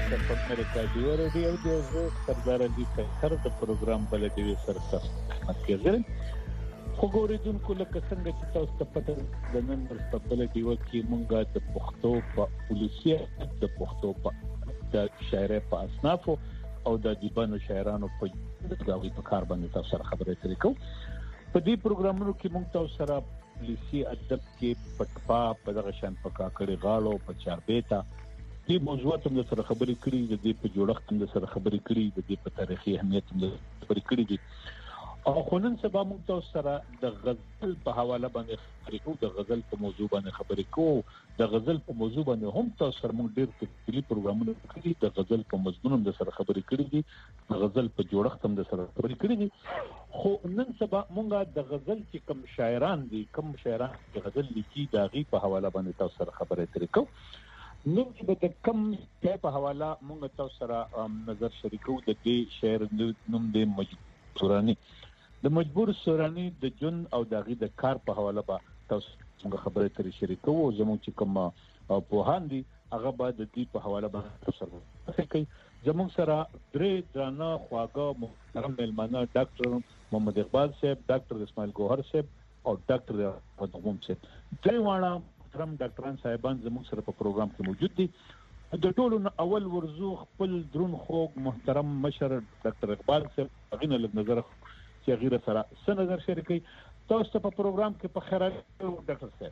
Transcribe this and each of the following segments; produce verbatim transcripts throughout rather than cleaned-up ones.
په امریکا دی ورډي او د سردار علي کثر د پروګرام بلدي سره خدمت کوي. خو ګورېدونکو لکه څنګه چې تاسو ته پته د نن ورځ په بلدي وکي مونږه د پښتو په پولیسیه د پښتو په د شاعرۍ په اصنافو او د دیبانو شاعرانو په دغه په کار باندې تاسو سره خبرې اترې کوو. په دې پروګرامونو کې مونږ تاسو سره پولیسي ادب کې پټپا په دغه شان په کاکړي غاړو په چاربېتا دې موضوعات هم سره خبرې کړې د دې په جوړښت هم سره خبرې کړې د دې په تاریخي اهمیت هم خبرې کړې دي. او خونن سبا موږ تاسو سره د غزل په حواله باندې خبرې کوو، د غزل په موضوع باندې خبرې کوو. د غزل په موضوع باندې هم تاسو سره موږ ډېر تفصیلي پروګرامونه کړي، د غزل په مضمون هم سره خبرې کړې دي، د غزل په جوړښت هم سره خبرې کړې دي. خو نن سبا موږ د غزل چې کوم شاعران دي، کوم شاعران چې غزل لیکي د غي په حواله باندې تاسو سره خبرې اترې کوو. نو چې د کوم ځای په حواله موږ تاسو سره نظر شریکو د دې شاعر نوم د مجبور سورانی د مجبور سورانی د جون او د غي د کار په حواله به تاسو څنګه خبرې ترې شریکو. زموږ چې کوم پوهان دي هغه به د دې په حواله باندې تاسو سره کوي. زموږ سره درې ځانه خواږه محترم ملمانه ډاکټر محمد اقبال صاحب، ډاکټر اسماعیل ګوهر صاحب او ډاکټر محمد صاحب، درې واړه محترم ډاکټران صاحبان زموږ سره په پروګرام کې موجود دي. د ټولو اول ورزو خپل درون خوږ محترم مشر ډاکټر اقبال صاحب غینه لږ نظر چې غیره سره څه نظر شریکي تاسو ته په پروګرام کې په خیر ډاکټر صاحب.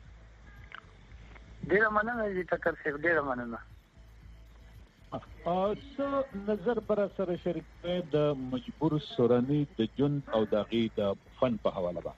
ډیر مننه چې ټکر صاحب، ډیر مننه. ا څه نظر پر سره شریکي د مجبور سورانی د جون او د غي د فن په حواله باندې.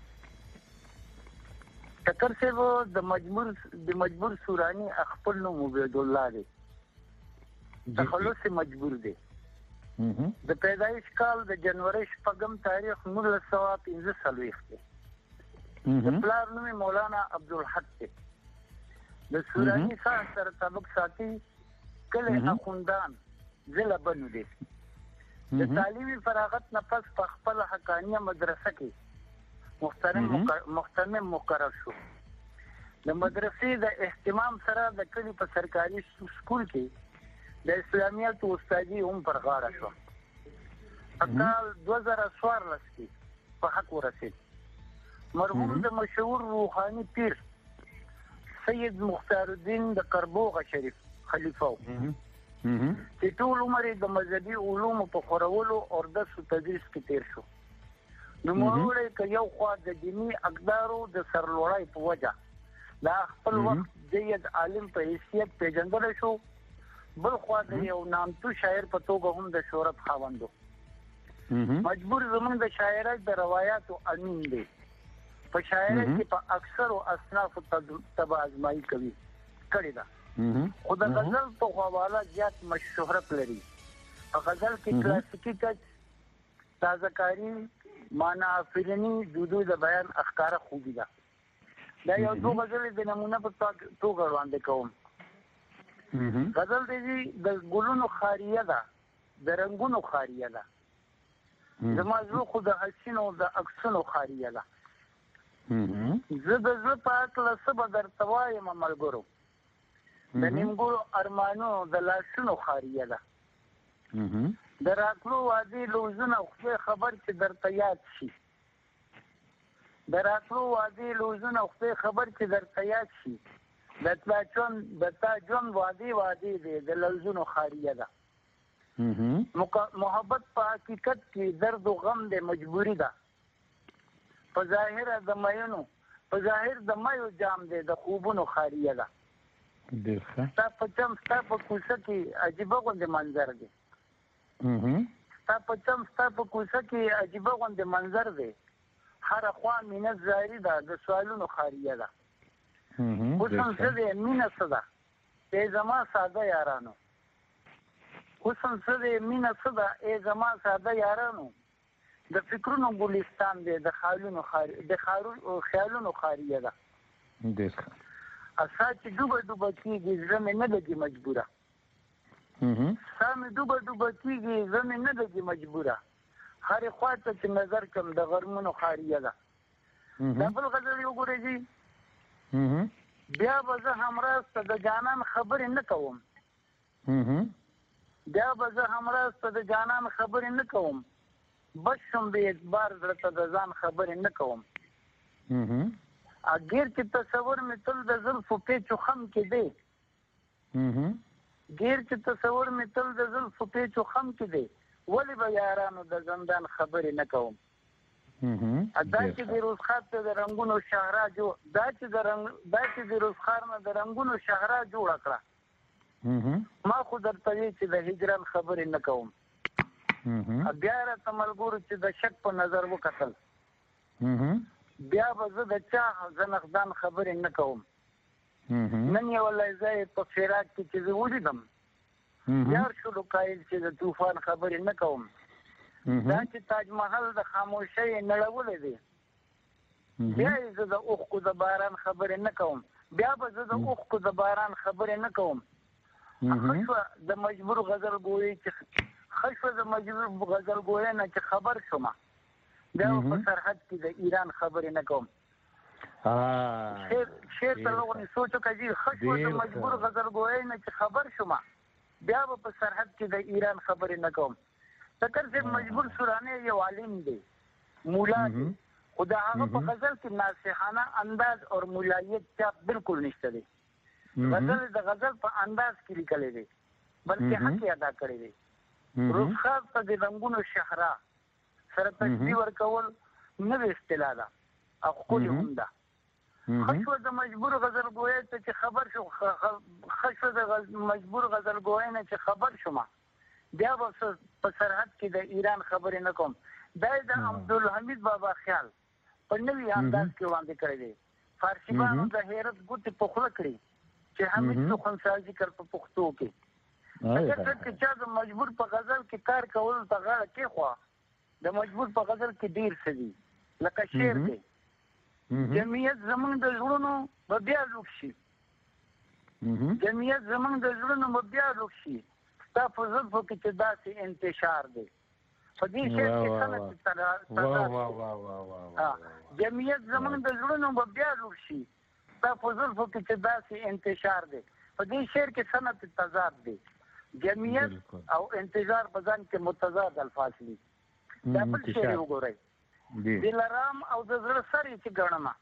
ټکر صاحب د مجبور د مجبور سورانی خپل نوم عبید الله دی، تخلص مجبور دی. د پیدایش کال د جنوري شپږم تاریخ نولس سوه پنځه څلوېښت دی. د پلار نوم مولانا عبدالحق دی. د سورانی سره سره تعلق ساتي کله اخوندان ضلع بنو دی. د تعلیمي فراغت نه پس په خپل حقانیه مدرسه کې محترم محترم مقرر شو. د مدرسې د اهتمام سره د کلی په سرکاري سکول کې د اسلامیت او استادي هم پر غاړه شو. په کال دوه زره څوارلس کې په حق ورسید. مرحوم د مشهور روحاني پیر سید مختار الدین د قربوغه شریف خلیفہ و چې ټول عمر د مذهبي علومو په خورولو او درس او تدریس کې تیر شو. نو موږ له یو خوا د دیني اقدارو د سرلوړای په وجه دا خپل وخت د عالم په حیثیت پیژندل شو، بل خوا د یو نامتو شاعر په توګه هم د شهرت خاوندو. مجبور زمونږ د شاعرۍ د روایاتو امین دی. په شاعرۍ کې په اکثر او اصناف تبع ازمایي کوي کړی ده. خو د غزل په حواله زیات مشهورت لري. په غزل کې کلاسیکي ټچ، تازهکاري، معنا افرینی، دودو د بیان افکار خوبی ده. دا یو څو غزلې د نمونه په توګه وړاندې کوم. غزل دی د ګلونو خاریه ده، د رنگونو خاریه ده. زما زړه خو د حسینو د عکسونو خاریه ده. زه د زړه په هکله څه به درته وایم ملګرو، د نیمګړو ارمانونو د لاسونو خاریه ده. د راتلو وعدې لوزونه خدای خبر چې درته یاد شي، د راتلو وعدې لوزونه خدای خبر چې درته یاد شي. د تلاچون د تا جون وادي وادي دی د لوزونو خاریه ده. محبت په حقیقت کې درد او غم د مجبوری ده. په ظاهر د مینو په ظاهر د مایو جام دی د خوبونو خاریه ده. ستا په چم ستا په کوڅه کې عجیبه غوندې منظر دی. ستا په چم ستا په کوڅه کې عجیبه غوندې منظر دی. هر خوا مینه زاری ده د سوالونو خاریه ده. حسن څه دی مینه څه ده ای زما ساده یارانو، حسن څه دی مینه څه ده ای زما ساده یارانو. د فکرونو ګلستان دی د خیالونو د خیالونو خاریه ده. اسا چې ډوبه ډوبه کېږي زړه مې نه لګي مجبوره. سا مې ډوبه ډوبه کېږي زړه مې نه لګي مجبوره. هرې خوا ته چې نظر کړم د غرمونو خاریه ده. دا بل غزل وګورئ جی، بیا به زه همراسته د جانان خبرې نه کوم، بیا به زه همراز ته د جانان خبرې نه کوم، بس شم بې اعتبار زړه ته د ځان خبرې نه کوم. اګیر چې تصور مې تل د زلفو پیچو خم کې دی، ګیر چې تصور مې تل د زلفو پیچو خم کې دی، ولې به یارانو د زندان خبرې نه کوم. دا چې د روزخار ته د رنګونو شهرا جوړ دا چې د رنګ دا چې د روزخار نه د رنګونو شهرا جوړه کړه، ما خو درته وی چې د هجران خبرې نه کوم. بیا راته ملګرو چې د شک په نظر وکتل، بیا به زه د چا زنخدان خبرې نه کوم. نن یې والله زه په فراق کې چې زه ولیدم، یار شولو قایل چې د طوفان خبرې نه کوم. دا چې تاج محل د خاموشۍ نړولی دی، بیا یې زه د اوښکو د باران خبرې نه کوم. بیا به زه د اوښکو د باران خبرې نه کوم. ښه شوه د مجبور غزل ګویۍ چې ښه شوه د مجبور غزل ګویۍ نه چې خبر شومه، بیا به په سرحد کې د ایران خبرې نه کوم. شعر ته لغونې سوچ وکړه جي، ښه شوه د مجبور غزل ګویۍ نه چې خبر شومه، بیا به په سرحد کې د ایران خبرې نه کوم. فکر صاحب مجبور سورانه یو عالم دی، مولا دی، خو د هغه په غزل کې ناصحانه انداز او مولایت چاپ بالکل نشته دی. غزل د غزل په انداز کې لیکلی دی، بلکې حق یې ادا کړی دی. روزخار ته د رنګونو شهرا سره تشبیه ورکول نوې اصطلاح ده او ښکلې هم ده. ښه شوه د مجبور غزل ګویۍ ته چې خبر شو ښه شوه د مجبور غزل ګویۍ نه چې خبر شومه، بیا به په سرحد کې د ایران خبرې نه کوم. دا یې د عبدالحمید بابا خیال په نوي انداز کې وړاندې کړی دی. فارسیبانو د حیرت ګوتې په خوله کړي چې حمید سخنسازي کړ په پښتو کې. اگر که چا د مجبور په غزل کې کار کولو ته غاړه کېښوه، د مجبور په غزل کې ډېر څه دي، لکه شعر دی: جمعیت زمونږ د زړونو به بیا لوک شي، جمعیت زمونږ د زړونو به بیا لوک شي، ستا په زلفو کې چې داسې انتشار دی. په دې شعر کې سند تضاد، جمعیت زمونږ د زړونو به بیا لوک شي، ستا په زلفو کې چې داسې انتشار دی. په دې شعر کې سند تضاد دی، جمعیت او انتظار په ځان کې متضاد الفاظ دي. دا بل شعر وګورئ: دلارام او د زړه سر یې چې ګڼمه،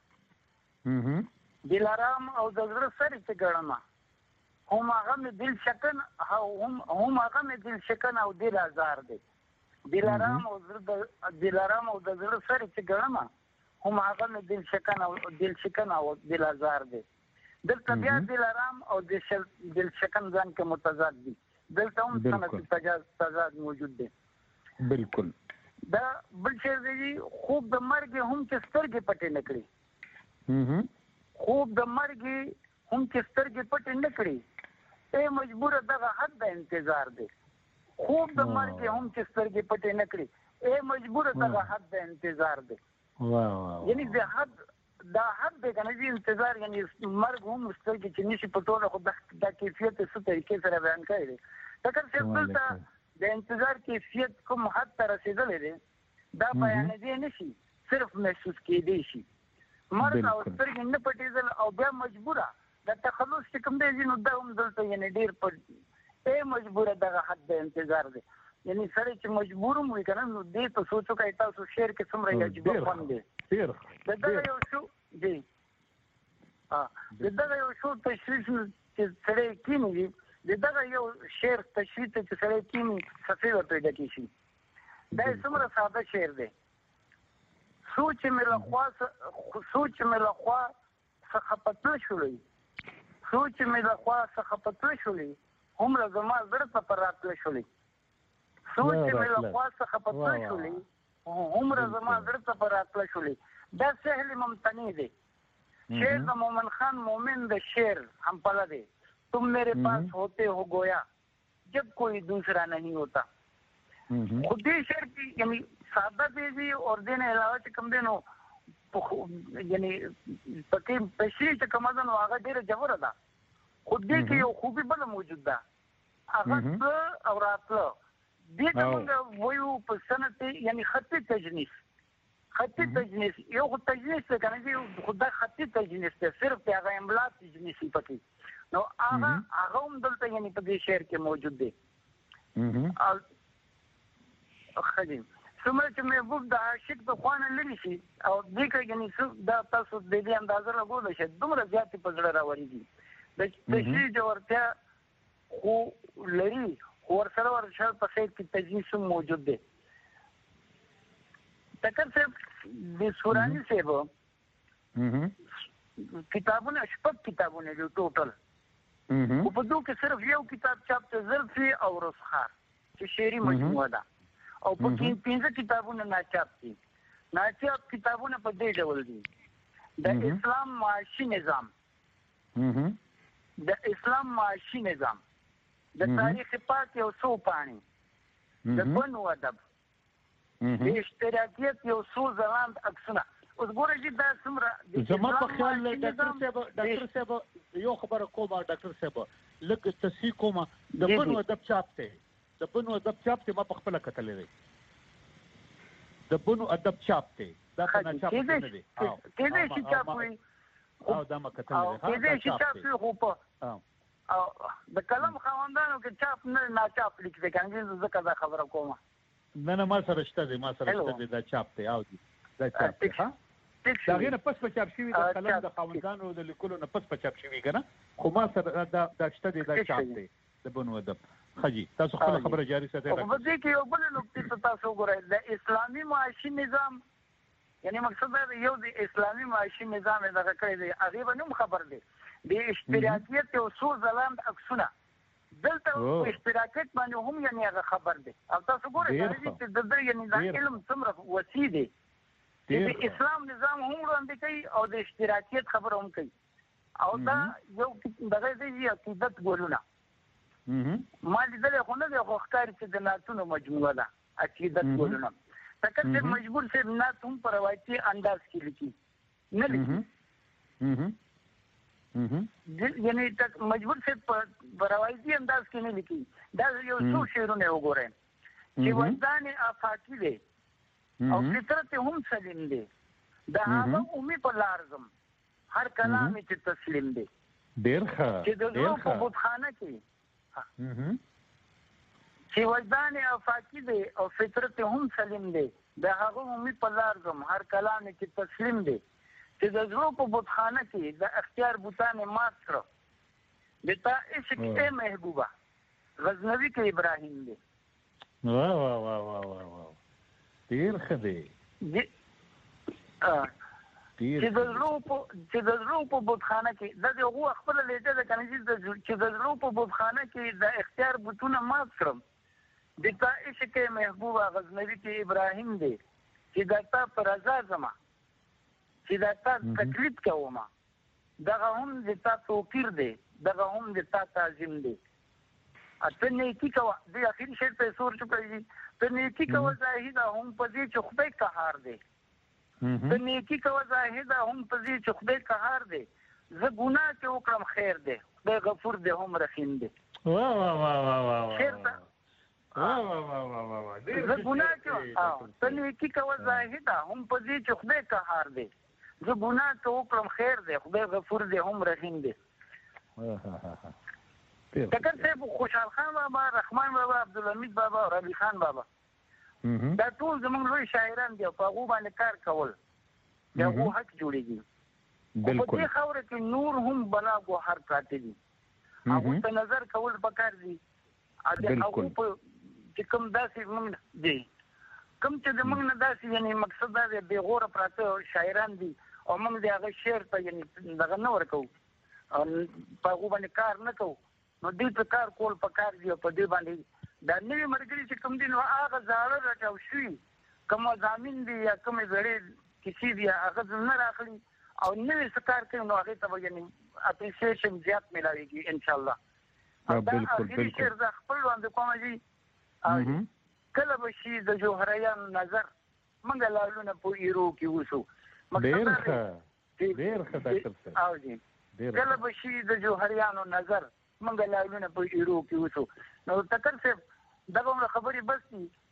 دلارام او د زړه سر یې چې ګڼمه، هم هغه مې دل شکن هم هغه مې دل شکن او دل آزار دی. دلارام او دلارام او د زړه سر یې چې ګڼمه، هم هغه مې دل شکن او دل شکن او دل آزار دی. دلته بیا دلارام او دل شکن ځان کې متضاد دي، دلته هم سند تضاد موجود دی. بالکل. دا بل شعر دی: خوب د مرګ هم چې سترګې پټې نه کړي، خوب د مرګ هم چې سترګې پټې نه کړي، ای مجبوره دغه حد د انتظار دی. خوب د مرګ هم چې سترګې پټې نه کړي، ای مجبوره دغه حد د انتظار دی. یعنی د حد دا حد دی که نه دي انتظار، یعنی مرګ هم سترګې چې نشي پټولی، خو دا کیفیت یې څه طریقې سره بیان کړی دی. ډاکټر صاحب دلته د انتظار کیفیت کوم حد ته رسېدلی دی، دا بیانېدی نه شي، صرف محسوس کېدی شي. مرګ او سترګې نه پټېدل او بیا مجبوره د تخلص چې کوم دی نو دا هم دلته یعنې ډېر پټ، ای مجبوره دغه حد د انتظار دی. یعنی سړی چې مجبور هم وي که نه، نو دې ته سوچ وکړئ تاسو شعر کې څومره عجیبه خوند دی. د دغه یو شو جی د دغه یو شو تشریح چې سړی کیني، د دغه یو شعر تشریح ته چې سړی کیني صفحې ور پیدا کېږي. دا یې څومره ساده شعر دی: سوچ مې له خوا سوچ مې له خوا څخه پتله شولې، سوچ مې له خوا څخه پتله شولې، هومره زما زړه ته پر راتله شولې، سوچ مې له خوا څخه پتله شولې، هومره زما زړه ته پر راتله شولې. دا سهل ممتنع دی. شعر د مومن خان مومن د شعر هم پله دی: تم میرے پاس ہوتے ہو گویا جب کوئی دوسرا نہیں ہوتا. خود دې شعر کې یعنی ساده دی دی او دې نه علاوه چې کوم دی نو یعنی پکې تشریح چې کومه ده نو هغه ډېره ژوره ده. خود دې کې یو خوبي بله موجود ده، هغه څه او راتله دې ته موږ وایو په صنعت یعنی خطي تجنیس. خطي تجنیس یو خو تجنیس دی که نه دي، خو دا خطي تجنیس دی، صرف د هغه املا تجنیس پکې. نو هغه هغه هم دلته یعنی په دې شعر کې موجود دی. او خدیم څومره چې محبوب د عاشق د خوانه لري شي او دې کې یعنی دا تاسو د دې اندازه راغول شي دومره زیاتې په زړه راوړي د د شي جوړتیا خو لري ورسره ورشل په خیر کې تجویز موجود دی. ټکر صاحب د سوراني صاحب کتابونه شپږ کتابونه دي ټوټل او په دوه کې صرف یو کتاب چاپ ته زلفي او رسخار چې شعري مجموعه ده او په کې پنځه کتابونه ناچاپ دي. ناچاپ کتابونه په دې ډول دي د اسلام معاشي نظام د اسلام معاشي نظام د تاریخ پاک یو څو پاڼې د بنو ادب د اشتراکیت یو څو ځلاند عکسونه. اوس ګوره چې دا څومره زما په خیال ډاکټر صاحب ډاکټر صاحب یو خبره کومه ډاکټر صاحب لږ تصحیح کومه د بنو ادب چاپ ته د بنو ادب چاپ ته ما په خپل کتلې دی د بنو ادب چاپ ته دا په چاپ نه دی او کله چې چاپ وي او دا ما کتلې ها کله چې چاپ وي خو په او د کلم خواندانو کې چاپ نه ناچاپ لیکل کېږي ځکه دا خبره کومه نه نه ما سره شته دی ما سره شته دی دا چاپ ته او دا چاپ ته ها دا غیر پس په چاپ شوی د کلم د خواندانو د لیکلو نه پس په چاپ شوی کنه خو ما سره دا دا شته دی دا چاپ دی د بنو ادب. خجی تاسو خپل خبره جاری ساتئ. په دې کې یو بل نقطه تاسو ګورئ د اسلامي معاشي نظام یعنی مقصد دا یو د اسلامي معاشي نظام دغه کړی دی هغه باندې خبر دی د اشتراکیت او څو ځلاند عکسونه دلته اشتراکیت باندې هم یعنی هغه خبر دی او تاسو ګورئ چې د دې یعنی د علم څومره وسیع دی د اسلام نظام هم وړاندې کوي او د اشتراکیت خبره هم کوي او دا یو دغه دی عقیدت ګولونه ما لیدل خو نه دی خو ښکاري چې د ناتونو مجموعه ده عقیدت ګولونه تکه چې مجبور سي نات هم په روایتي انداز کې لیکي نه لیکي یعنی مجبور سي په روایتي انداز کې نه لیکي. دا یو څو شعرونه وګورئ چې وجدان افاقي دی او فطرت هم سلیم دی د هغه امي په لارزم هر کلام چې تسلیم دی ډیر ښه چې د زړه په بتخانه کې چې وجدان افاقي دی او فطرت هم سلیم دی د هغه امي په لارزم هر کلام چې تسلیم دی چې د زړه په بتخانه کې د اختیار بوتان مات کړ د تا عشق ته محبوبه غزنوي کې ابراهیم دی. واه واه واه واه واه واه ډیر ښه دی چې د زړه په چې د زړه په بتخانه کې د هغه خپل لیدل د کنه چې د زړه په بتخانه کې د اختیار بوتونه مات کړم د تا عشق محبوبه غزنوي کې ابراهیم دی چې د تا پر رضا زما چې د تا تکلیف کوم دغه هم د تا توقیر دی دغه هم د تا تعظیم دی اته نیکی کوه د اخر شعر په سور چکه ته نیکی کوه زاهد هم په دې چې خدای قهار دی ته نیکی کوه زاهد هم په دې چې خدای قهار دی زه ګناه چې وکړم خیر دی خدای غفور دی هم رحیم دی. واه واه واه واه واه خیر ته واه واه واه واه واه واه زه ګناه چې ته نیکی کوه زاهد هم په دې چې خدای قهار دی زه ګناه چې وکړم خیر دی خدای غفور دی هم رحیم دی. ټکر صاحب خوشحال خان بابا رحمان بابا عبدالحمید بابا او ربی خان بابا دا ټول زموږ لوی شاعران دي په هغه باندې کار کول دا هغه حق جوړیږي. بالکل په دې خاور کې نور هم بلا ګوهر پراته دي هغه په نظر کول پکار دي اته هغه په چې کوم داسې موږ دي کوم چې د موږ نه داسې یعنی مقصد دا دی به غوړه پراته شاعران دي او موږ د هغه شعر ته یعنی دغه نه ورکو په هغه باندې کار نه کوو نو دې په کار کول په کار دی په دې باندې دا نوی مرګري چې کوم دي نو هغه زاړه راټاو شي کوم ځامین دي یا کوم زړې کسی دی هغه نه راخلي او نوی سکار کوي نو هغه ته یعنی اپریشیشن زیات ملایږي ان شاء الله. بالکل بالکل دا خپل باندې کوم دي کله به شي د جوهریان نظر منګ لالونه په ایرو کې وسو ډیر ښه ډیر ښه ډاکټر صاحب او جی کله به شي د جوهریانو نظر منګ لالونه په ایرو کې وسو نو ټکر صاحب دغه خبرې بس دي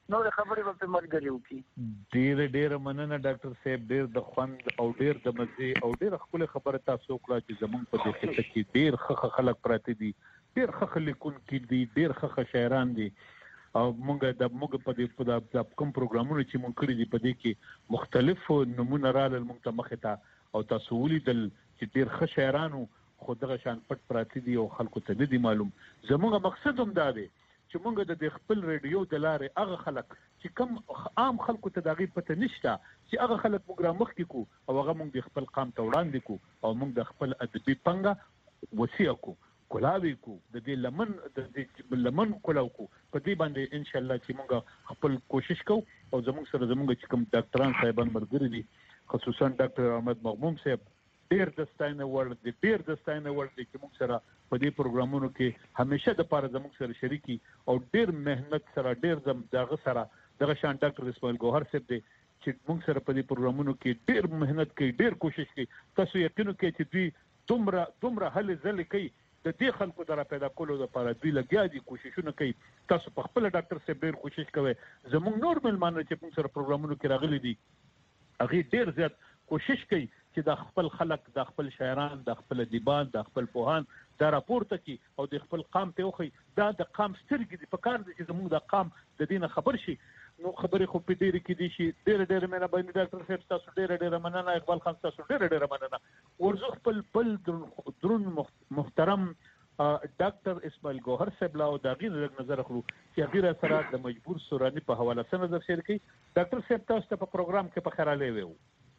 نور خبرې په مرګري وکي. ډېر ډېر مننه ډاکټر صاحب، ډېر د خوند او ډېر د مزه او ډېر خپل خبره تاسو کړه چې زمونږ په دې خطه کې ډېر ښه خلک پراته دي، ډېر ښه لیکونکي دي، ډېر ښه شاعران دي او موږ د موږ په دې په د کوم پروګرامونو چې موږ کړی دي په دې کې مختلف نمونه رالل موږ ته مخې ته او تاسو ولیدل چې ډېر ښه شاعرانو خو دغه شان پټ پراته دي او خلکو ته نه دي معلوم. زموږ مقصد هم دا دی چې موږ د خپل ریډیو د لارې هغه خلک چې کم عام خلکو ته دغه پته نشته چې هغه خلک موږ را مخکې کو او هغه موږ د خپل قام ته وړاندې کو او موږ د خپل ادبي پنګه وسیع کو کولاوي کو د دې لمن د دې لمن کولاو کو په دې باندې ان شاء الله چې موږ خپل کوشش کوو او زموږ سره زموږ چې کوم ډاکټران صاحبان مرګري دي خصوصا ډاکټر احمد مغموم صاحب ډیر د ستاینه ورډ دي ډیر د ستاینه ورډ دي چې موږ سره په دې پروګرامونو کې همیشه د پاره زموږ سره شریکي او ډیر مهنت سره ډیر زم دغه سره دغه شان ډاکټر اسماعیل ګوهر صاحب دي چې موږ سره په دې پروګرامونو کې ډیر مهنت کوي، ډیر کوشش کوي. تاسو یقین وکړئ چې دوی دومره دومره هلې ځلې کوي د دې خلکو درا پیدا کولو لپاره دوی لګیا دي، کوششونه کوي. تاسو په خپل ډاکټر صاحب ډیر کوشش کوي. زموږ نور ملمانه چې موږ سره پروګرامونو کې راغلي دي هغه ډیر زیات کوشش کوي چې د خپل خلک د خپل شاعران د خپل ادیبان د خپل پوهان دا راپورته کی او د خپل قام ته وخی دا د قام سترګې دي په کار دي چې زموږ د قام د دینه خبر شي. نو خبرې خو په ډېر کې دي شي ډېر ډېر مینه باندې ډاکټر صاحب تاسو ډېر ډېر مننه، اقبال خان تاسو ډېر ډېر مننه. ورزو خپل بل درون محترم ډاکټر اسماعیل ګوهر صاحب لا او دا غیر نظر اخلو چې غیر سره د مجبور سورانی په حواله سره نظر شیر کی. ډاکټر صاحب تاسو ته په پروګرام کې په خیراله ویو.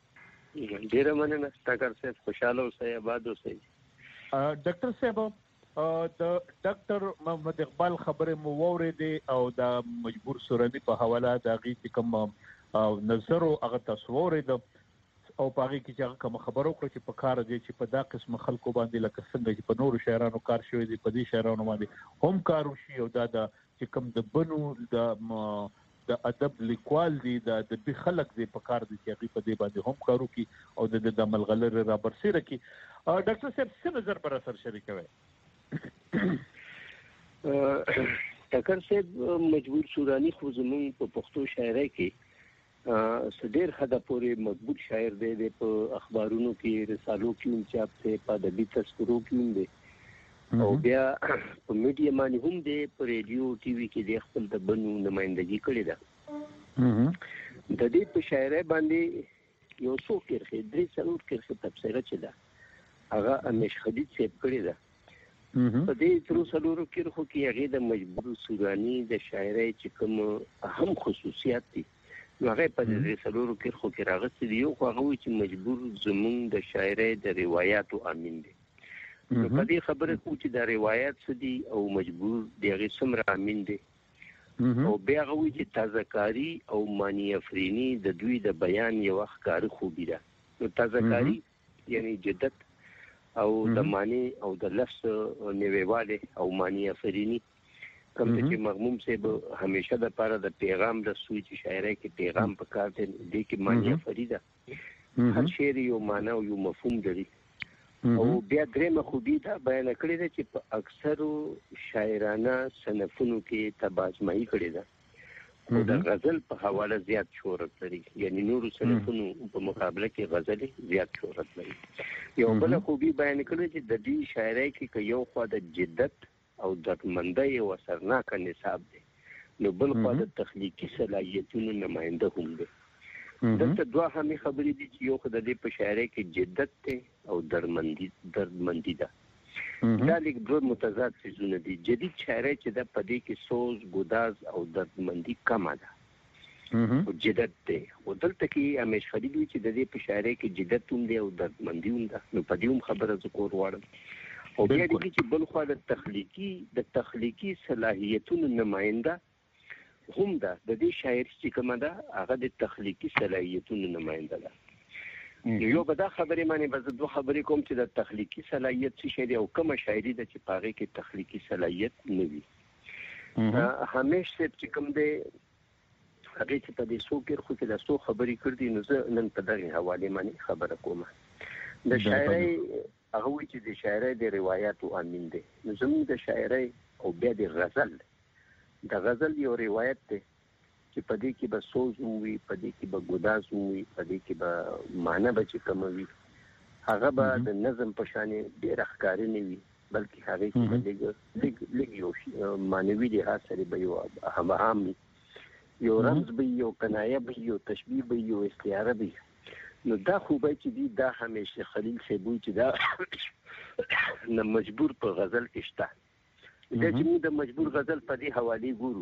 ډیر مننه ډاکټر صاحب، خوشاله اوسئ، آباد اوسئ. ډاکټر صاحب د ډاکټر محمد اقبال خبره مو وورېدې او د مجبور سورانی په حواله د غي کوم نظر او هغه تصور د او پاره کې چې کوم خبرو کړ چې په کار دی چې په دا قسم خلکو باندې لکه څنګه چې په نورو شهرانو کار شوی دی په دې شهرانو باندې هم کار وشي او دا د چې کوم د بنو د د ادب لیکوال دي د د خلک دی په کار دي چې هغه په دې باندې هم کارو کی او د د ملغلر را برسره کی. ډاکټر صاحب څه نظر پر اثر شریکوي؟ ډاکټر صاحب مجبور سورانی خو زمون په پښتو شاعرۍ کې صدر خدا پورې مضبوط شاعر دی د په اخبارونو کې رسالو کې هم چاپ ته په ادبي تذکرو کې هم دی او بیا په میډیا باندې هم دی په ریډیو ټي وي کې د خپل د بنو نمائندګي کړې ده. د دې په شاعرۍ باندې یو څو کرخه درې څلور کرخه تفسیر چې ده هغه امیش خدیج صاحب کړی ده. په دې تر څلورو کرخو کې هغه د مجبور سورانی د شاعرۍ چې کوم اهم خصوصیات دي نو هغه په دې څلورو کرخو کې راغلي دي. یو هغه چې مجبور زمونږ د شاعرۍ د روایتو امین دي. نو په دې خبره کو چې د روایت سدي او مجبور دغه سمره امین دي او بیا غوي چې تازهکاری او معنی افرینی د دوی د بیان یو ښکار خوبی ده. نو تازهکاری یعنی جدت او د معنی او د لفظ نویواله او معنی افرینی کوم چې مغموم صاحب همیشه د پاره د پیغام د سوی چې شاعرۍ کې پیغام پکار دی د کې معنی افریده هر شعر یو معنی او یو مفهوم لري. او بیا درېمه خوبي دا بیان کړی ده چې په اکثرو شاعرانه صنفونو کې تباجمعي کړی ده او د غزل په حواله زیات شهرت لري، یعنی نورو صنفونو په مقابله کې غزل زیات شهرت لري. یو بل خوبي بیان کړی چې د دې شاعرۍ کې یو خوا د جدت او دردمندۍ او اثرناک نصاب دی نو بل خوا د تخلیقي صلاحیتونو نماینده هم دی. دلته دوه همې خبرې دي چې یو خو د دې په شاعرۍ کې جدت دی او دردمندي دردمندي ده. دا لیک دوه متضاد څیزونه دي. جدید شاعرۍ چې ده په دې کې سوز ګداز او دردمندي کمه ده او جدت دی. او دلته کې همیش خلیل وي چې د دې په شاعرۍ کې جدت هم دی او دردمندي هم ده. نو په دې هم خبره زه کور غواړم. او بیا دې چې بل خوا د تخلیقي د تخلیقي صلاحیتونو نماینده هم ده. د دې شاعر چې کومه ده هغه د تخلیقي صلاحیتونو نماینده ده. یو به دا خبرې معنی به زه دوه خبرې کوم چې د تخلیقي صلاحیت څه شی دی او کومه شاعري ده چې په هغې کې تخلیقي صلاحیت نه وي. همیش صاحب چې کوم دی هغې چې په دې څو کرښو کې دا څو خبرې کړي دي نو زه نن په دغې حوالې باندې خبره کوم. د شاعرۍ هغه وایي چې د شاعرۍ د روایاتو امین دی. نو زموږ د شاعرۍ او بیا د غزل د غزل یو روایت دی چې په دې کې به سوز وي، په دې کې به ګداز وي، په دې کې به معنی به چې کوم وي، هغه به د نظم په شان ډېر ښکاري نه وي، بلکې هغه کې به لږ لږ یو معنوي لحاظ سره به یو هم یو رمز به یو کنایه به یو تشبیه به یو استعاره به. نو دا خوبه چې دی دا همیشه خلیل صاحب چې دا نه مجبور په غزل کې شته. دا چې موږ د مجبور غزل په دې حواله ګورو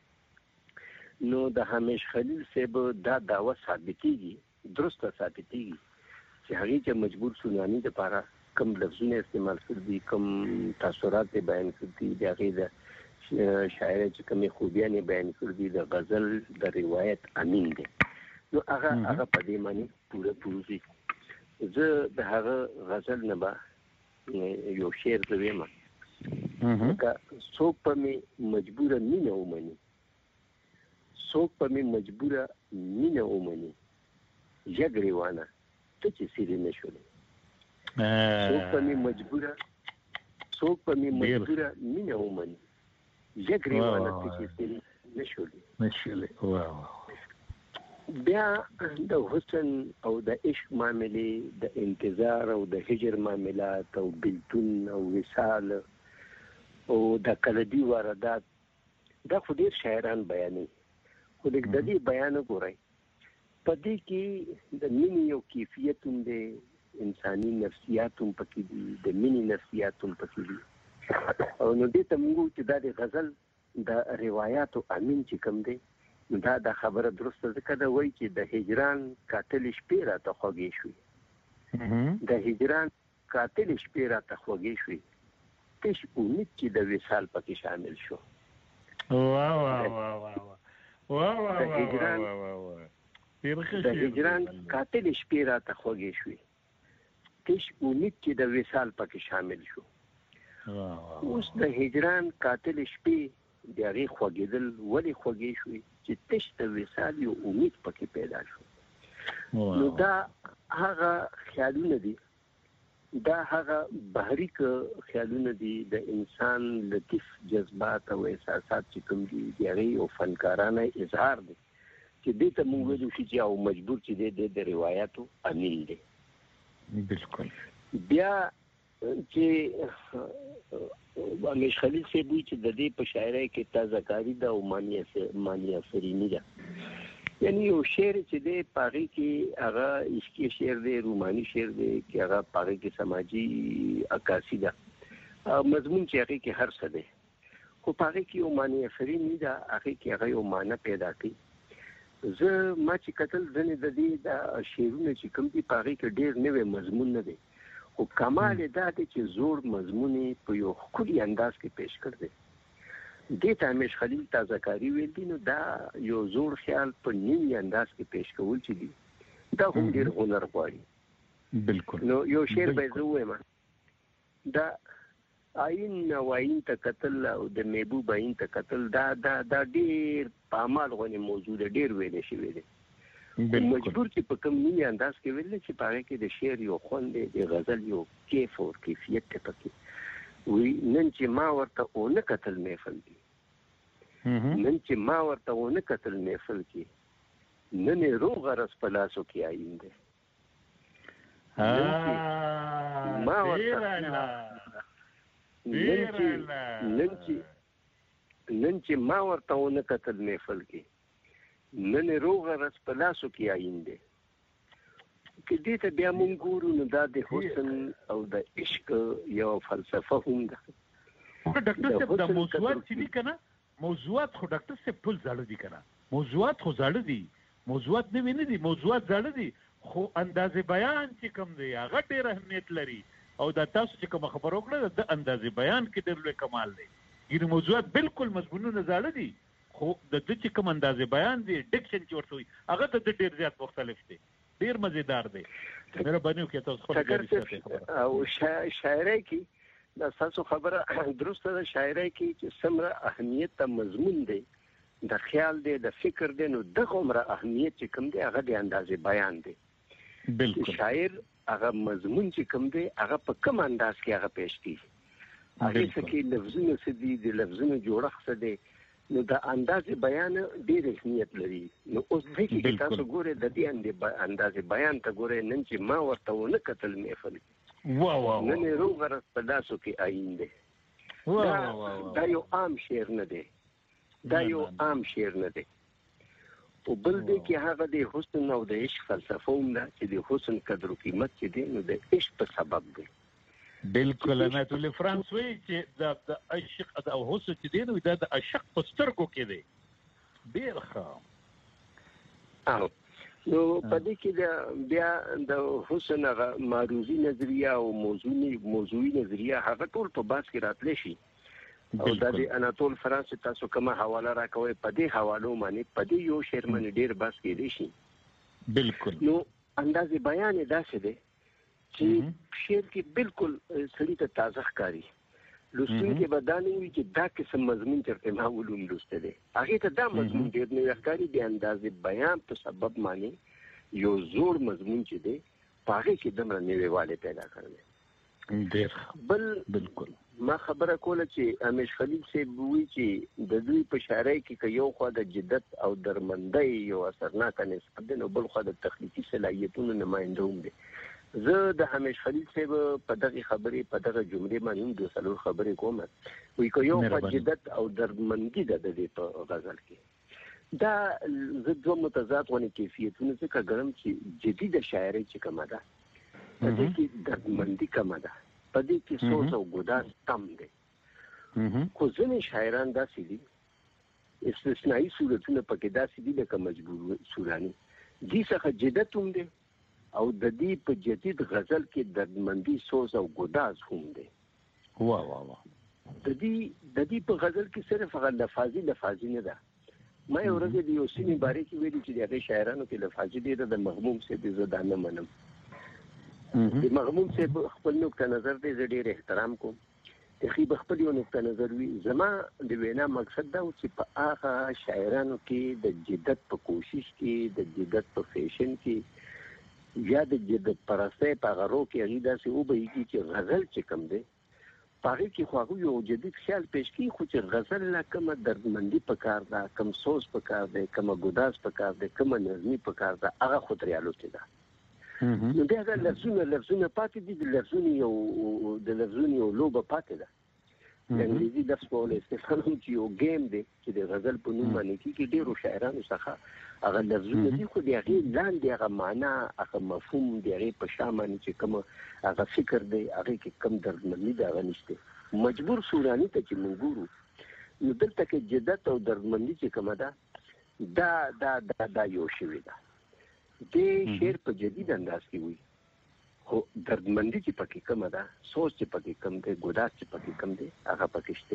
نو د همیش خلیل صاحب دا داوا ثابتېږي، درسته ثابتېږي چې هغه چې مجبور سونانی د لپاره کوم لفظونه استعمال کړي دي، کوم تاثرات بیان کړي دي، د هغه د شاعر چې کومې خوبیانې بیان کړي دي، د غزل د روایت امین دی. نو هغه هغه په دې معنی پوره پوزي. زه د هغه غزل نه به یو شعر زویم که څوک په مې مجبوره مینه ومني، څوک په مې مجبوره مینه ومني، ژغ ریوانه ته چې سیری نه شولې. څوک په مې مجبوره څوک په مې مجبوره مینه ومني، ژغ ریوانه ته چې سیری نه شولې نه شولې. واه بیا د حسن او د عشق معاملې، د انتظار او د هجر معاملات او بلتون او وصال او د کلدي واردات، دا خو ډېر شاعران بیانوي، خو د دې بیان وګورئ په دې کې د مینې یو کیفیت هم دی، انساني نفسیات هم پکې دي، د مینې نفسیات هم پکې دي. او نو دې ته موږ چې دا د غزل د روایاتو امین چې کوم دی، دا د خبره درسته ځکه دا وایي چې د هجران قاتل شپې راته خوږې شوې، د هجران قاتل شپې راته خوږې شوې، تش امید چې د وصال پکې شامل شو. واه واه واه واه واه واه د هجران د هجران قاتل شپې راته خوږې شوې، تش امید چې د وصال پکې شامل شو. اوس د هجران قاتل شپې د هغې خوږېدل ولې خوږې شوې چې تش د وصال یو امید پکې پیدا شو. نو دا هغه خیالونه دي، دا هغه بحریک خیالونه دي، د انسان لطیف جذبات او احساسات چې کوم دي د هغې یو فنکارانه اظهار دی چې دې ته موږ ویلو شي چې او مجبور چې دی د روایاتو امین دی. بالکل. بیا چې همیش خلیل صاحب وایي چې د دې په شاعرۍ کې تازهکاري ده او معنی افریني ده. یعنی یو شعر چې دی په هغې کې هغه عشقي شعر دی، روماني شعر دی، چې هغه په هغې کې سماجي عکاسي ده، مضمون چې هغې کې هر څه دی، خو په هغې کې یو معنی افریني ده، هغې کې هغه یو معنی پیدا کوي. زه ما چې کتل ځینې د دې د شعرونه چې کوم دي په هغې کې ډېر نوی مضمون نه دی، خو کمال یې دا دی چې زوړ مضمون یې په یو ښکلي انداز کې پیش کړ دی. دې ته همیش خلیل تازهکاري ویل دي. نو دا یو زوړ خیال په نوي انداز کې پیش کول چې دي دا هم ډېر هنر غواړي. بالکل. نو یو شعر به زه ووایم، دا آیین او آیین ته کتل او د محبوب آیین ته کتل، دا دا دا ډېر په عمل غونې موضوع ده، ډېر ویلی شوی دی. مجبور چې په کوم نوي انداز کې ویل چې په هغې کې د شعر یو خوند دی، د غزل یو کیف او کیفیت دی پکې. وی نن چې ما ورته ونه کتل محفل کې، نن چې ما ورته ونه کتل محفل کې، نن یې روغه رس په لاسو کې آیین دی. ما ورته نن چې ما ورته ونه کتل محفل کې، نن روغه رس په لاسو کې آیین دی. که دې ته بیا مونږ ګورو نو دا د حسن او د عشق یو فلسفه هم ده. ډاکټر صاحب دا موضوعات چې دي که نه، موضوعات خو ډاکټر صاحب ټول زاړه دي که نه، موضوعات خو زاړه دي، موضوعات نوي نه دي، موضوعات زاړه دي، خو اندازې بیان چې کوم دی هغه ډېر اهمیت لري. او دا تاسو چې کومه خبره وکړه د اندازې بیان کې ډېر لوی کمال دی. یعنې موضوعات بالکل مضمونونه زاړه دي، خو د ده چې کوم اندازې بیان دی، ډکشن چې ورته وي، هغه د ده ډېر زیات مختلف دی، ډېر مزیدار دی. مهرباني وکړئ تاسو خپله جاري ساتئ خبره. او شاعرۍ کې دا ستاسو خبره درسته ده، شاعرۍ کې چې څومره اهمیت ته مضمون دی، د خیال دی، د فکر دی، نو دغه عمره اهمیت چې کوم دی هغه د اندازې بیان دی. بالکل. شاعر هغه مضمون چې کوم دی هغه په کوم انداز کې هغه پیش کړي، هغې څه کې لفظونه څه دي، د لفظونو جوړښت څه دی، نو د اندازې بیان ډېر اهمیت لري. نو اوس دې کې تاسو ګورئ د دې اندازې بیان ته ګورئ نن چې ما ورته ونه کتل محفل وا وا نن یې روغ رس په لاسو کې آیین دی. دا یو عام شعر نه دی، دا یو عام شعر نه دی. او بل دی کې هغه د حسن او د عشق فلسفه هم ده چې د حسن قدر او قیمت چې دی نو د عشق په سبب دی. بالکل نه ټول فرانسوي چې د عشق او حسن چې دی نو دا د عشق په سترګو کې دی. ډیر ښه. او نو په دې کې بیا د حسن هغه معروضي نظریه او موضوعي موضوعي نظریه هغه ټول په باس کې راتلی شي. او دا د اناتول فرانس تاسو کومه حواله راکوي په دې حوالو باندې په دې یو شعر باندې ډیر باس کېدی شي. بالکل. نو اندازې بیان داسې دی چې شعر کې بالکل سړی ته تازه ښکاري. لوستونکي به دا نه وي چې دا قسم مضمون چېرته ما ولوم لوستی دی، هغې ته دا مضمون ډېر نوی ښکاري. د اندازې بیان په سبب باندې یو زوړ مضمون چې دی په هغې کې دومره نوی والی پیدا کړی. ډېر بل بالکل ما خبره کوله چې همیش خلیل صاحب وایي چې د دوی په شاعرۍ کې که یو خوا د جدت او درمندۍ یو اثرناکه نسبت دی نو بل خوا د تخلیقي صلاحیتونو نماینده هم دی. زه د همیش خلیل صاحب په دغه خبرې په دغه جملې باندې هم د څلور خبرې کوم. وایي که یو خوا جدت او درمندي ده د دې په غزل کې، دا زه دوه متضاد غونې کیفیتونه ځکه ګڼم چې جدید شاعرۍ چې کومه ده په دې کې درمندي کمه ده، په دې کې سوز او ګداز کم دی. خو ځینې شاعران داسې دي استثنایي صورتونه پکې داسې دي لکه مجبور سوراني، دې څخه جدت هم دی او د دې په جدید غزل کې دردمندي سوز او ګداز هم دی. واه واه واه. د دې د دې په غزل کې صرف هغه لفاظي لفاظي نه ده. ما یو ورځ د یو سیمې باره کې ویلي چې د هغې شاعرانو کې لفاظي ډېره د مغموم صاحب زه دا نه منم. د مغموم صاحب خپل نقطه نظر دی زه ډېر احترام کوم. د خي خپل یو نقطه نظر وي. زما د وینا مقصد دا و چې په هغه شاعرانو کې د جدت په کوشش کې د جدت په فیشن کې یا د جدت پرستۍ په هغه رو کې هغې داسې وبهیږي چې غزل چې کوم دی په هغې کې خو هغوی یو جدید خیال پیش کوي خو چې غزل نه کومه دردمندي په کار ده، کوم سوز په کار دی، کومه ګداز په کار دی، کومه نظمي په کار ده، هغه خود ریالوتې ده. نو بیا هغه لفظونه لفظونه پاتې دي، د لفظونو یو د لفظونو یو لوبه پاتې ده. د انګریزي لفظ په وله استعمال هم چې یو ګیم دی چې د غزل په نوم باندې کېږي. ډېرو شاعرانو څخه هغه لفظونه دي خو د هغې لاندې هغه معنا هغه مفهوم د هغې په شا باندې چې کوم هغه فکر دی هغې کې کم دردمندي د هغه نشته. مجبور سوراني ته چې موږ ګورو نو دلته کې جدت او دردمندي چې کومه ده دا دا دا دا یو شوې ده. د شعر په جدید انداز کې وي خو دردمندي چې پکې کمه ده، سوچ چې پکې کم دی، ګداز چې پکې کم دی هغه پکې شته.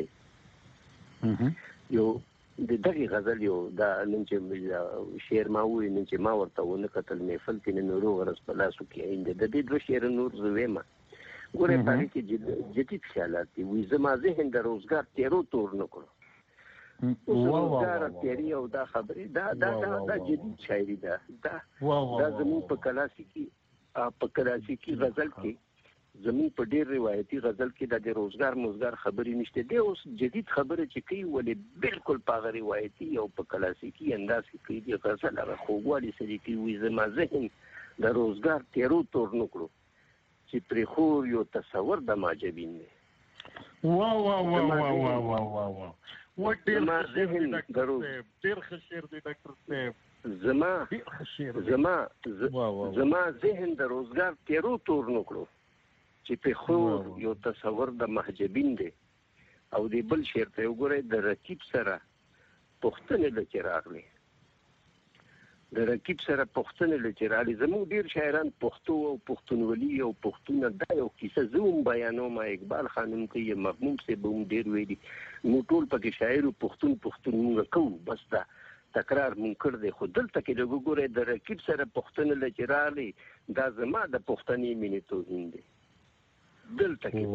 یو د دغې غزل یو دا نن چې شعر ما ووایي نن چې ما ورته ونه کتل محفل کې نن روغ رس په لاسو کې عین دی. د دې دوه شعر نور زه ویمه ګورئ په هغې کې جدید خیالات دي. وایي زما ذهن د روزګار تیرو تور نه کړو. روزګار تیري او دا خبرې دا دا دا جدید شاعري ده. دا دا زموږ په کلاسیکي په کلاسیکي غزل کې زموږ په ډېر روایتي غزل کې د روزګار موزګار خبرې نشته. دی اوس جدید خبره چې کوي ولې بالکل په هغه روایتي او په کلاسیکي انداز کې کوي. د غزل هغه خوږوالي سره کوي. وایي زما ذهن د روزګار تیرو تور نه کړو چې پرې خور یو تصور د ماجبین دی. واه واه واه واه واه واه واه زما ذهن درو ډېر ښه شعر دی ډاکټر صاحب. زما زما زما ذهن د روزګار تیرو تور نه کړو چې په خور یو تصور د محجبین دی. او دی بل شعر ته وګورئ د رقیب سره پوښتنې له چې راغلې د رقیب سره پوښتنې له چې راغلې. زموږ ډېر شاعران پښتو او پښتونولي او پښتونه دا یو کیسه زه هم بیانوم. اقبال خانم کوي، مغموم صاحب هم ډېر ویلي. موږ ټول پکې شاعر پښتون پښتون موږ کوو، بس دا تکرار مونږ کړ دی. خو دلته کې لږ وګورئ د رقیب سره پوښتنې له چې راغلې دا زما د پښتنې مینې توهین دی. دلته کې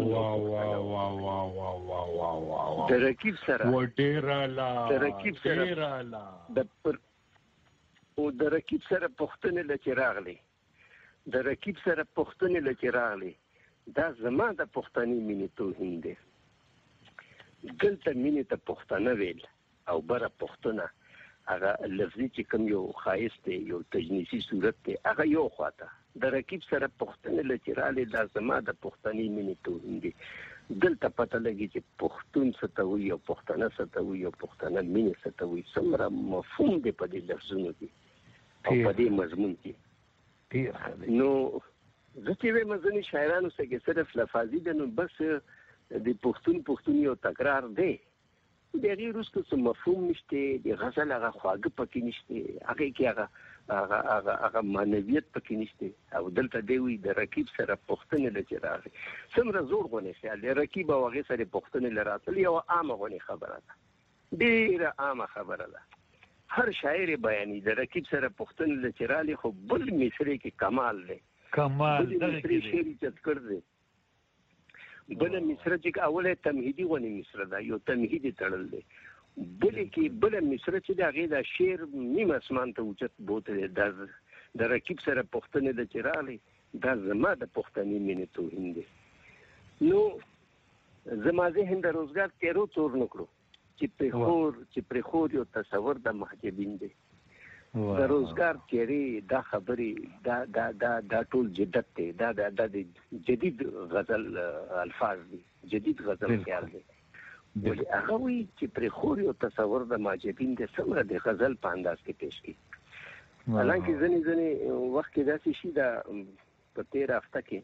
د رقیب سره د رقیب سره د پر او د رقیب سره پوښتنې له چې راغلې د رقیب سره پوښتنې له چې راغلې دا زما د پښتنې مینې توهین دی. دلته مینې ته پښتانه ویل او بره پښتونه هغه لفظي چې کوم یو خایست دی یو تجنیسي صورت دی هغه یو خواته د رقیب سره پښتنه لچراله د زما د پښتني مینې توهین دي دلته پته لګي چې پښتون ستوي او پښتنه ستوي او پښتنه مینې ستوي څومره مفهوم دی په دې لفظونو کې او په دې مضمون کې نو ځکه وې مزني شاعرانو څخه صرف لفظي د نو بس د پښتون پښتون یو تکرار دی د غیر رسته څه مفهوم نشته د غزل هغه خواږه پکې نشته هغه کې هغه هغه هغه هغه معنویت پکې نشته او دلته دی وی د رقیب سره پښتنه لچراغي څومره زور غونې خیال رقیب او هغه سره پښتنه لراتل یو عامه غونې خبره ده ډیره عامه خبره ده هر شاعر بیانې د رقیب سره پښتنه لچراله خو بل مصری کې کمال دی کمال دغه شعر چې کړ دی بل مصره چې اوله تمهیدی غونې مصره ده یو تمهیدی تړل دی بل کې بل مصره چې دا غي دا شعر نیم اسمان ته اوچت بوته ده د رقیب سره پښتنه د چراله دا زما د پښتني مینې توهین دی نو زما ذهن د روزګار تیرو تور نکړو چې په خور چې پر خور یو تصور د محجبین دی د روزګار تیری دا خبرې دا دا دا دا ټول جدت دی دا دا د جدید غزل الفاظ دي جدید غزل خیال دی ولې هغه وی چې پر خور یو تصور د محجبین د سمره د غزل په انداز کې پیش کی حالانکه ځنې ځنې وخت کې داسې شي دا په تیر هفته کې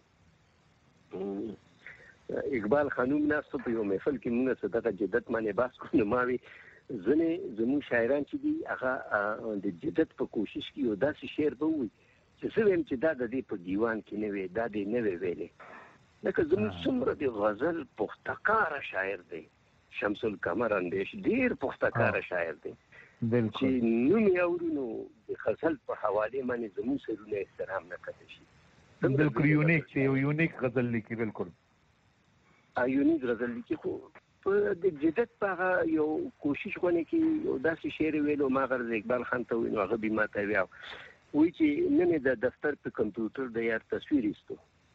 اقبال خانوم ناستو په یو محفل کې موږ صدقه جدت باندې بحث کوو ما وی ځنې زموږ شاعران چې دي هغه د جدت په کوشش کې یو داسې شعر به وي چې څه ویم چې دا د دې په دیوان کې نه وي دا دې نه وي ویلې لکه زموږ څومره د غزل پختکاره شاعر دی شمس القمر اندیش ډیر پختکاره شاعر دی چې نوم یې اورینو د غزل په حواله باندې زموږ سرونه احترام نه کوي شي بالکل یونیک دی یو یونیک غزل لیکي بالکل ا یونیک غزل لیکي خو په د جدت په یو کوشش غونې کې یو داسې شعر ویلو ما غرض اقبال خان ته وینو هغه به ما ته ویاو وی چې نن د دفتر په کمپیوټر د یار تصویر ایستو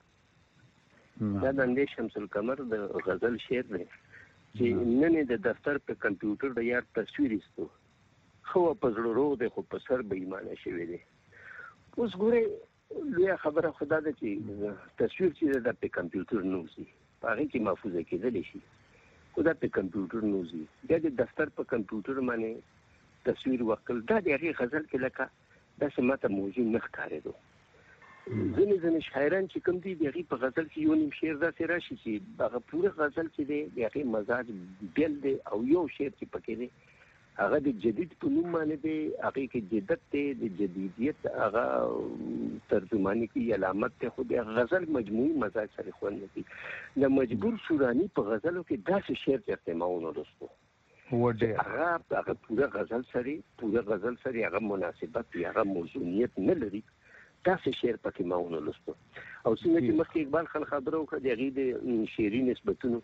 دا د اندیش شمس القمر د غزل شعر دی چې نن د دفتر په کمپیوټر د یار تصویر ایستو خو په زړه رو د خو په سر به ایمان شوی دی اوس ګوره لوی خبره خدا ده چې تصویر چې د په کمپیوټر نوځي هغه کې محفوظه کېدلی شي خدا په کمپیوټر نوځي دا د دفتر په کمپیوټر باندې تصویر وکړل دا د هغه غزل کې لکه دا سمته موضوع نه ښکارېدو ځینې ځینې شاعران چې کوم دي دغه په غزل کې یو نیم شعر داسې راشي چې هغه پوره غزل چې دی دغه مزاج بیل دی او یو شعر چې پکې دی هغه د جدید په نوم باندې دی هغه کې جدت دی د جدیدیت هغه ترجمانی کې علامت ته خو د غزل مجموعي مزاج سره خوند دی د مجبور سورانی په غزلو کې داسې شعر چې استعمالونه رسو وډه هغه هغه پوره غزل سره پوره غزل سره هغه مناسبت هغه موضوعیت نه لري داسې شعر پکې ماونه لستو او څنګه چې مخکې اقبال خان خبرو کړه دغه د شعري نسبتونو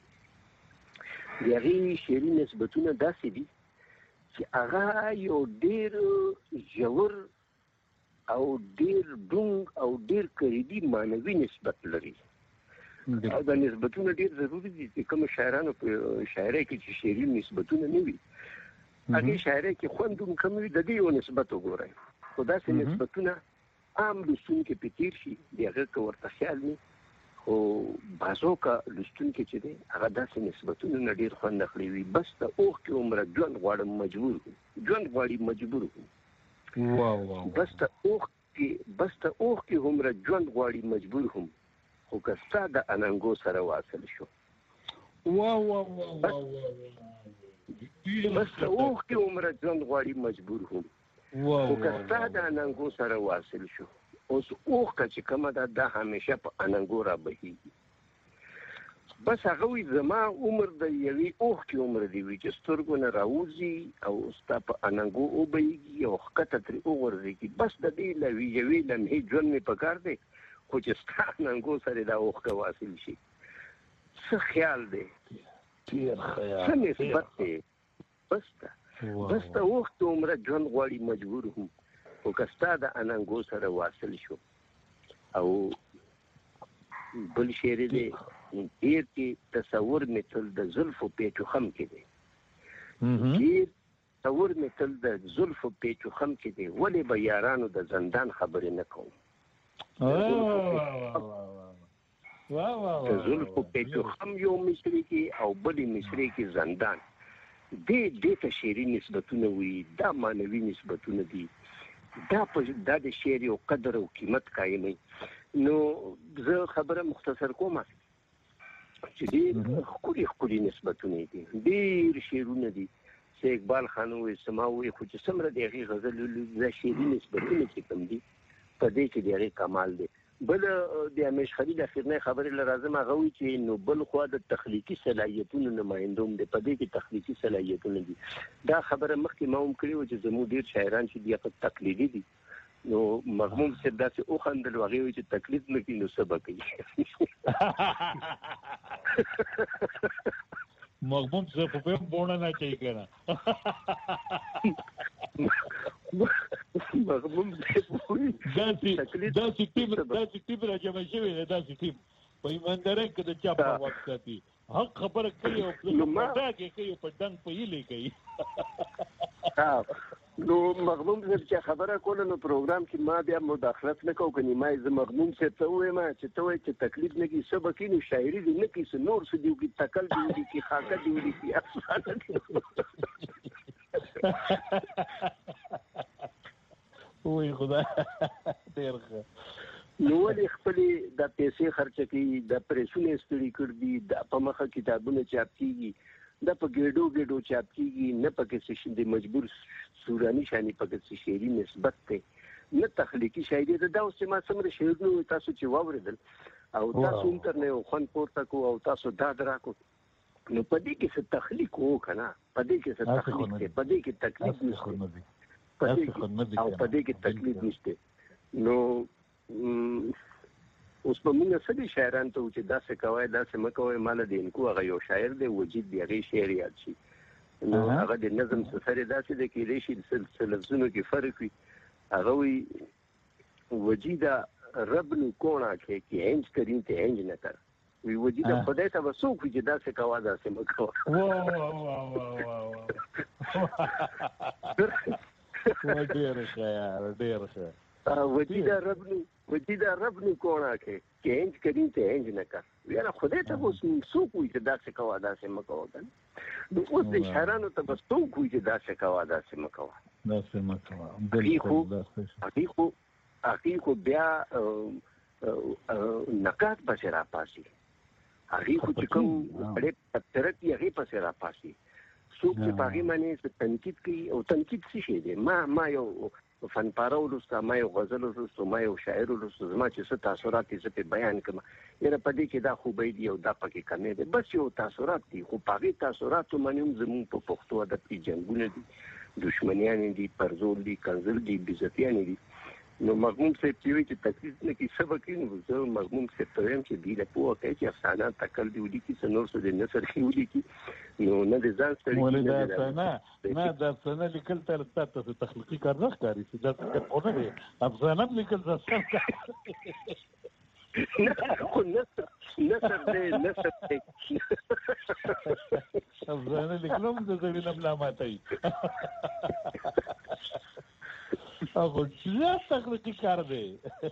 دغه شعري نسبتونه داسې دي چې هغه یو ډیر ژور او ډیر ډونګ او ډیر قریبي معنوي نسبت لري او دا نسبتونه ډیر ضروري دي چې کوم شاعرانو په شاعرۍ کې چې شعري نسبتونه نه وي هغه شاعرۍ کې خوندوم کوم د دې یو نسبت وګورئ خو داسې نسبتونه عام لستونکي په تیر شي دغه ورته خیال نه خو بازو کا لستونکي چې دی هغه داسې نسبتونه نه ډیر خوند اخلي وي بس ته اوخ کې عمر ژوند غواړم مجبور ژوند غواړي مجبور واو واو بس ته اوخ کې بس ته اوخ کې عمر ژوند غواړي مجبور هم خو که ستا د اننګو سره واصل شو واو واو واو بس ته اوخ کې عمر ژوند غواړي مجبور هم خو که ستا د اننګو سره واصل شو اوس اوخ چې کومه ده دا همیشه په اننګو را بهیږي بس هغه وي زما عمر د یوې اوخ کې عمر دی وي چې سترګو نه راوځي او ستا په اننګو وبهیږي او ښکته ترې وغورځېږي بس د دې له یوې لمحې ژوند مې پکار دی خو چې ستا اننګو سره دا اوښکه واصل شي څه خیال دی څه نسبت دی بس ته بس ته اوخ کې عمره ژوند غواړي مجبور هم خو که ستا د اننګو سره واصل شو او بل شعر دی ډېر کې تصور مې تل د زلفو پیچو خم کې دی ډېر تصور مې تل د زلفو پیچو خم کې دی ولې به یارانو د زندان خبرې نه کوم د زلفو پیچو خم یو مصري کې او بلې مصري کې زندان دې دې ته شعري نسبتونه وي دا معنوي نسبتونه دي دا په دا د شعر یو قدر او قیمت قایموي نو زه خبره مختصر کوم چې ډېر ښکلي ښکلي نسبتونه دي ډېر شعرونه دي چې اقبال خان وایي سما وایي خو چې څومره د هغې غزل دا شعري نسبتونه چې کوم دي په دې کې د هغې کمال دی بل د همیش خلیل اخرنۍ خبرې له راځم هغه وایي چې نو بل خوا د تخلیقي صلاحیتونو نمایندوم دی په دې کې تخلیقي صلاحیتونه دي دا خبره مخکې ما هم کړې وه چې زموږ ډېر شاعران چې دي هغه تقلیدي دي نو مغموم صاحب داسې وخندل هغې وایي چې تقلید نه کوي نو څه به کوي مغموم صاحب په هم بوڼه نه کوي که نه مغموم صاحب وایي داسې ټیم داسې ټیم راجمع شوی دی داسې ټیم په ایماندارۍ کې د چا په وخت ساتي حق خبره کوي او په ډاګې کوي او په ډنګ په هیلې کوي نو مغموم صاحب چې خبره کوله نو پروګرام کې ما بیا مداخلت نه کوم کني ما زه مغموم صاحب ته وایم چې ته وایې چې تکلیف نه کوي څه به کوي نو شاعري دې نه کوي څه نور څه دې وکړي تکل دې وکړي خاکه دې وکړي افسانه دې وایي خدای ډېر ښه نو ولې خپلې دا پیسې خرچه کوي دا پریسونه ستړي کړ دي دا په مخه کتابونه چاپ کېږي دا په ګېډو ګېډو چاپ کېږي نه پکې څه د مجبور سوراني شانې پکې څه شعري نسبت دی نه تخلیقي شاعري ده دا اوس چې ما څومره شعرونه تاسو چې واورېدل او تاسو هم تر نه یو خوند پورته کړو او تاسو ډاډ راکړو نو په دې کې څه تخلیق و که نه په دې کې څه تخلیق دی په دې کې تکلیف نشته او په دې کې تکلیف نشته نو اوس په موږ څه دي شاعران ته چې داسې کوئ داسې مه کوئ ماله د انکو هغه یو شاعر دی وجید د هغې شعر یاد شي نو هغه د نظم څه سر داسې دی کېدای شي څه لفظونو کې فرق وي هغه وایي وجیده رب نو کوڼ آنکھیں کہ هنج کریم ته هنج نه کر وی وجیده خدای ته به څوک وي چې داسې کوه داسې مه کوه ډېر ښه یار ډېر ښه وجیده رب نو وجیده رب نو کوڼ آنکھیں کہ هنج کریم ته هنج نه کر یاره خدای ته به څوک وي چې داسې کوه داسې مه کوه که نه نو اوس د شاعرانو ته به څوک وي چې داسې کوه داسې مه کوه داسې مه کوه هغې خو هغې خو بیا نقاد پسې راپاسي هغې خو چې کوم سړی پترک وي هغې پسې راپاسي څوک چې په هغې باندې تنقید کوي او تنقید څه شی دی ما ما یو فنپاره ولوسته ما یو غزل ولوسته ما یو شاعر ولوسته زما چې څه تاثرات دي زه پرې بیان کړم یاره په دې کې دا خوبۍ دي او دا پکې کمې دی بس یو تاثرات دي خو په هغې تاثراتو باندې هم زموږ په پښتو ادب کې جنګونه دي دشمنیانې دي پرزول دي کنځل دي بېزتیانې دي نو مغموم صاحب چې وایي چې تکلیف نه کوي څه به کوي نو زه مغموم صاحب ته وایم چې دوی له پوهه کوي چې افسانه تکل دې ولیکي څه نور څه د نثر کې ولیکي نو نه د ځان ستړي ولې دا افسانه نه دا افسانه لیکل ته تا ته تخلیقي کار نه ښکاري چې دا څه خو نه دی افسانه لیکل څه خو نثر نثر دی نثر دی افسانه لیکل هم د زړه نه ملا ماتوي هغه چې تخلیقي کار دی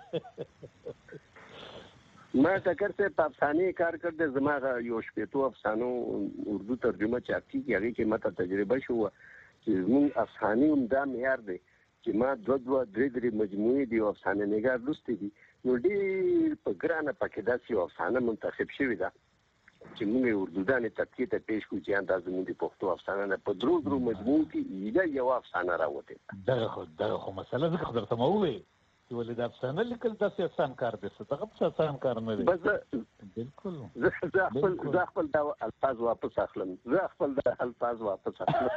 ما ټکر صاحب په افسانې کار کړ دی زما یو شپېتو افسانو اردو ترجمه چاپ کېږي هغې کې ماته تجربه شوه چې زموږ افسانې هم دا معیار دی چې ما دوه دوه درې درې مجموعې دي او افسانه نګار لوستې دي نو ډېر په ګرانه پکې داسې یو افسانه منتخب شوې ده چې موږ یې اردودانې تبکې ته پیش کړو چې دا زموږ د پښتو افسانه ده په درو درو مجموعو کې ایله یوه افسانه راوتې ده دغه خو دغه خو مسله ځکه خو درته ما وویل چې ولې د افسانه لیکل داسې اسان کار دی څه دغه څه اسان کار نه دی بلکل زه خپل زه خپل دا الفاظ واپس اخلم زه خپل دا الفاظ واپس اخلم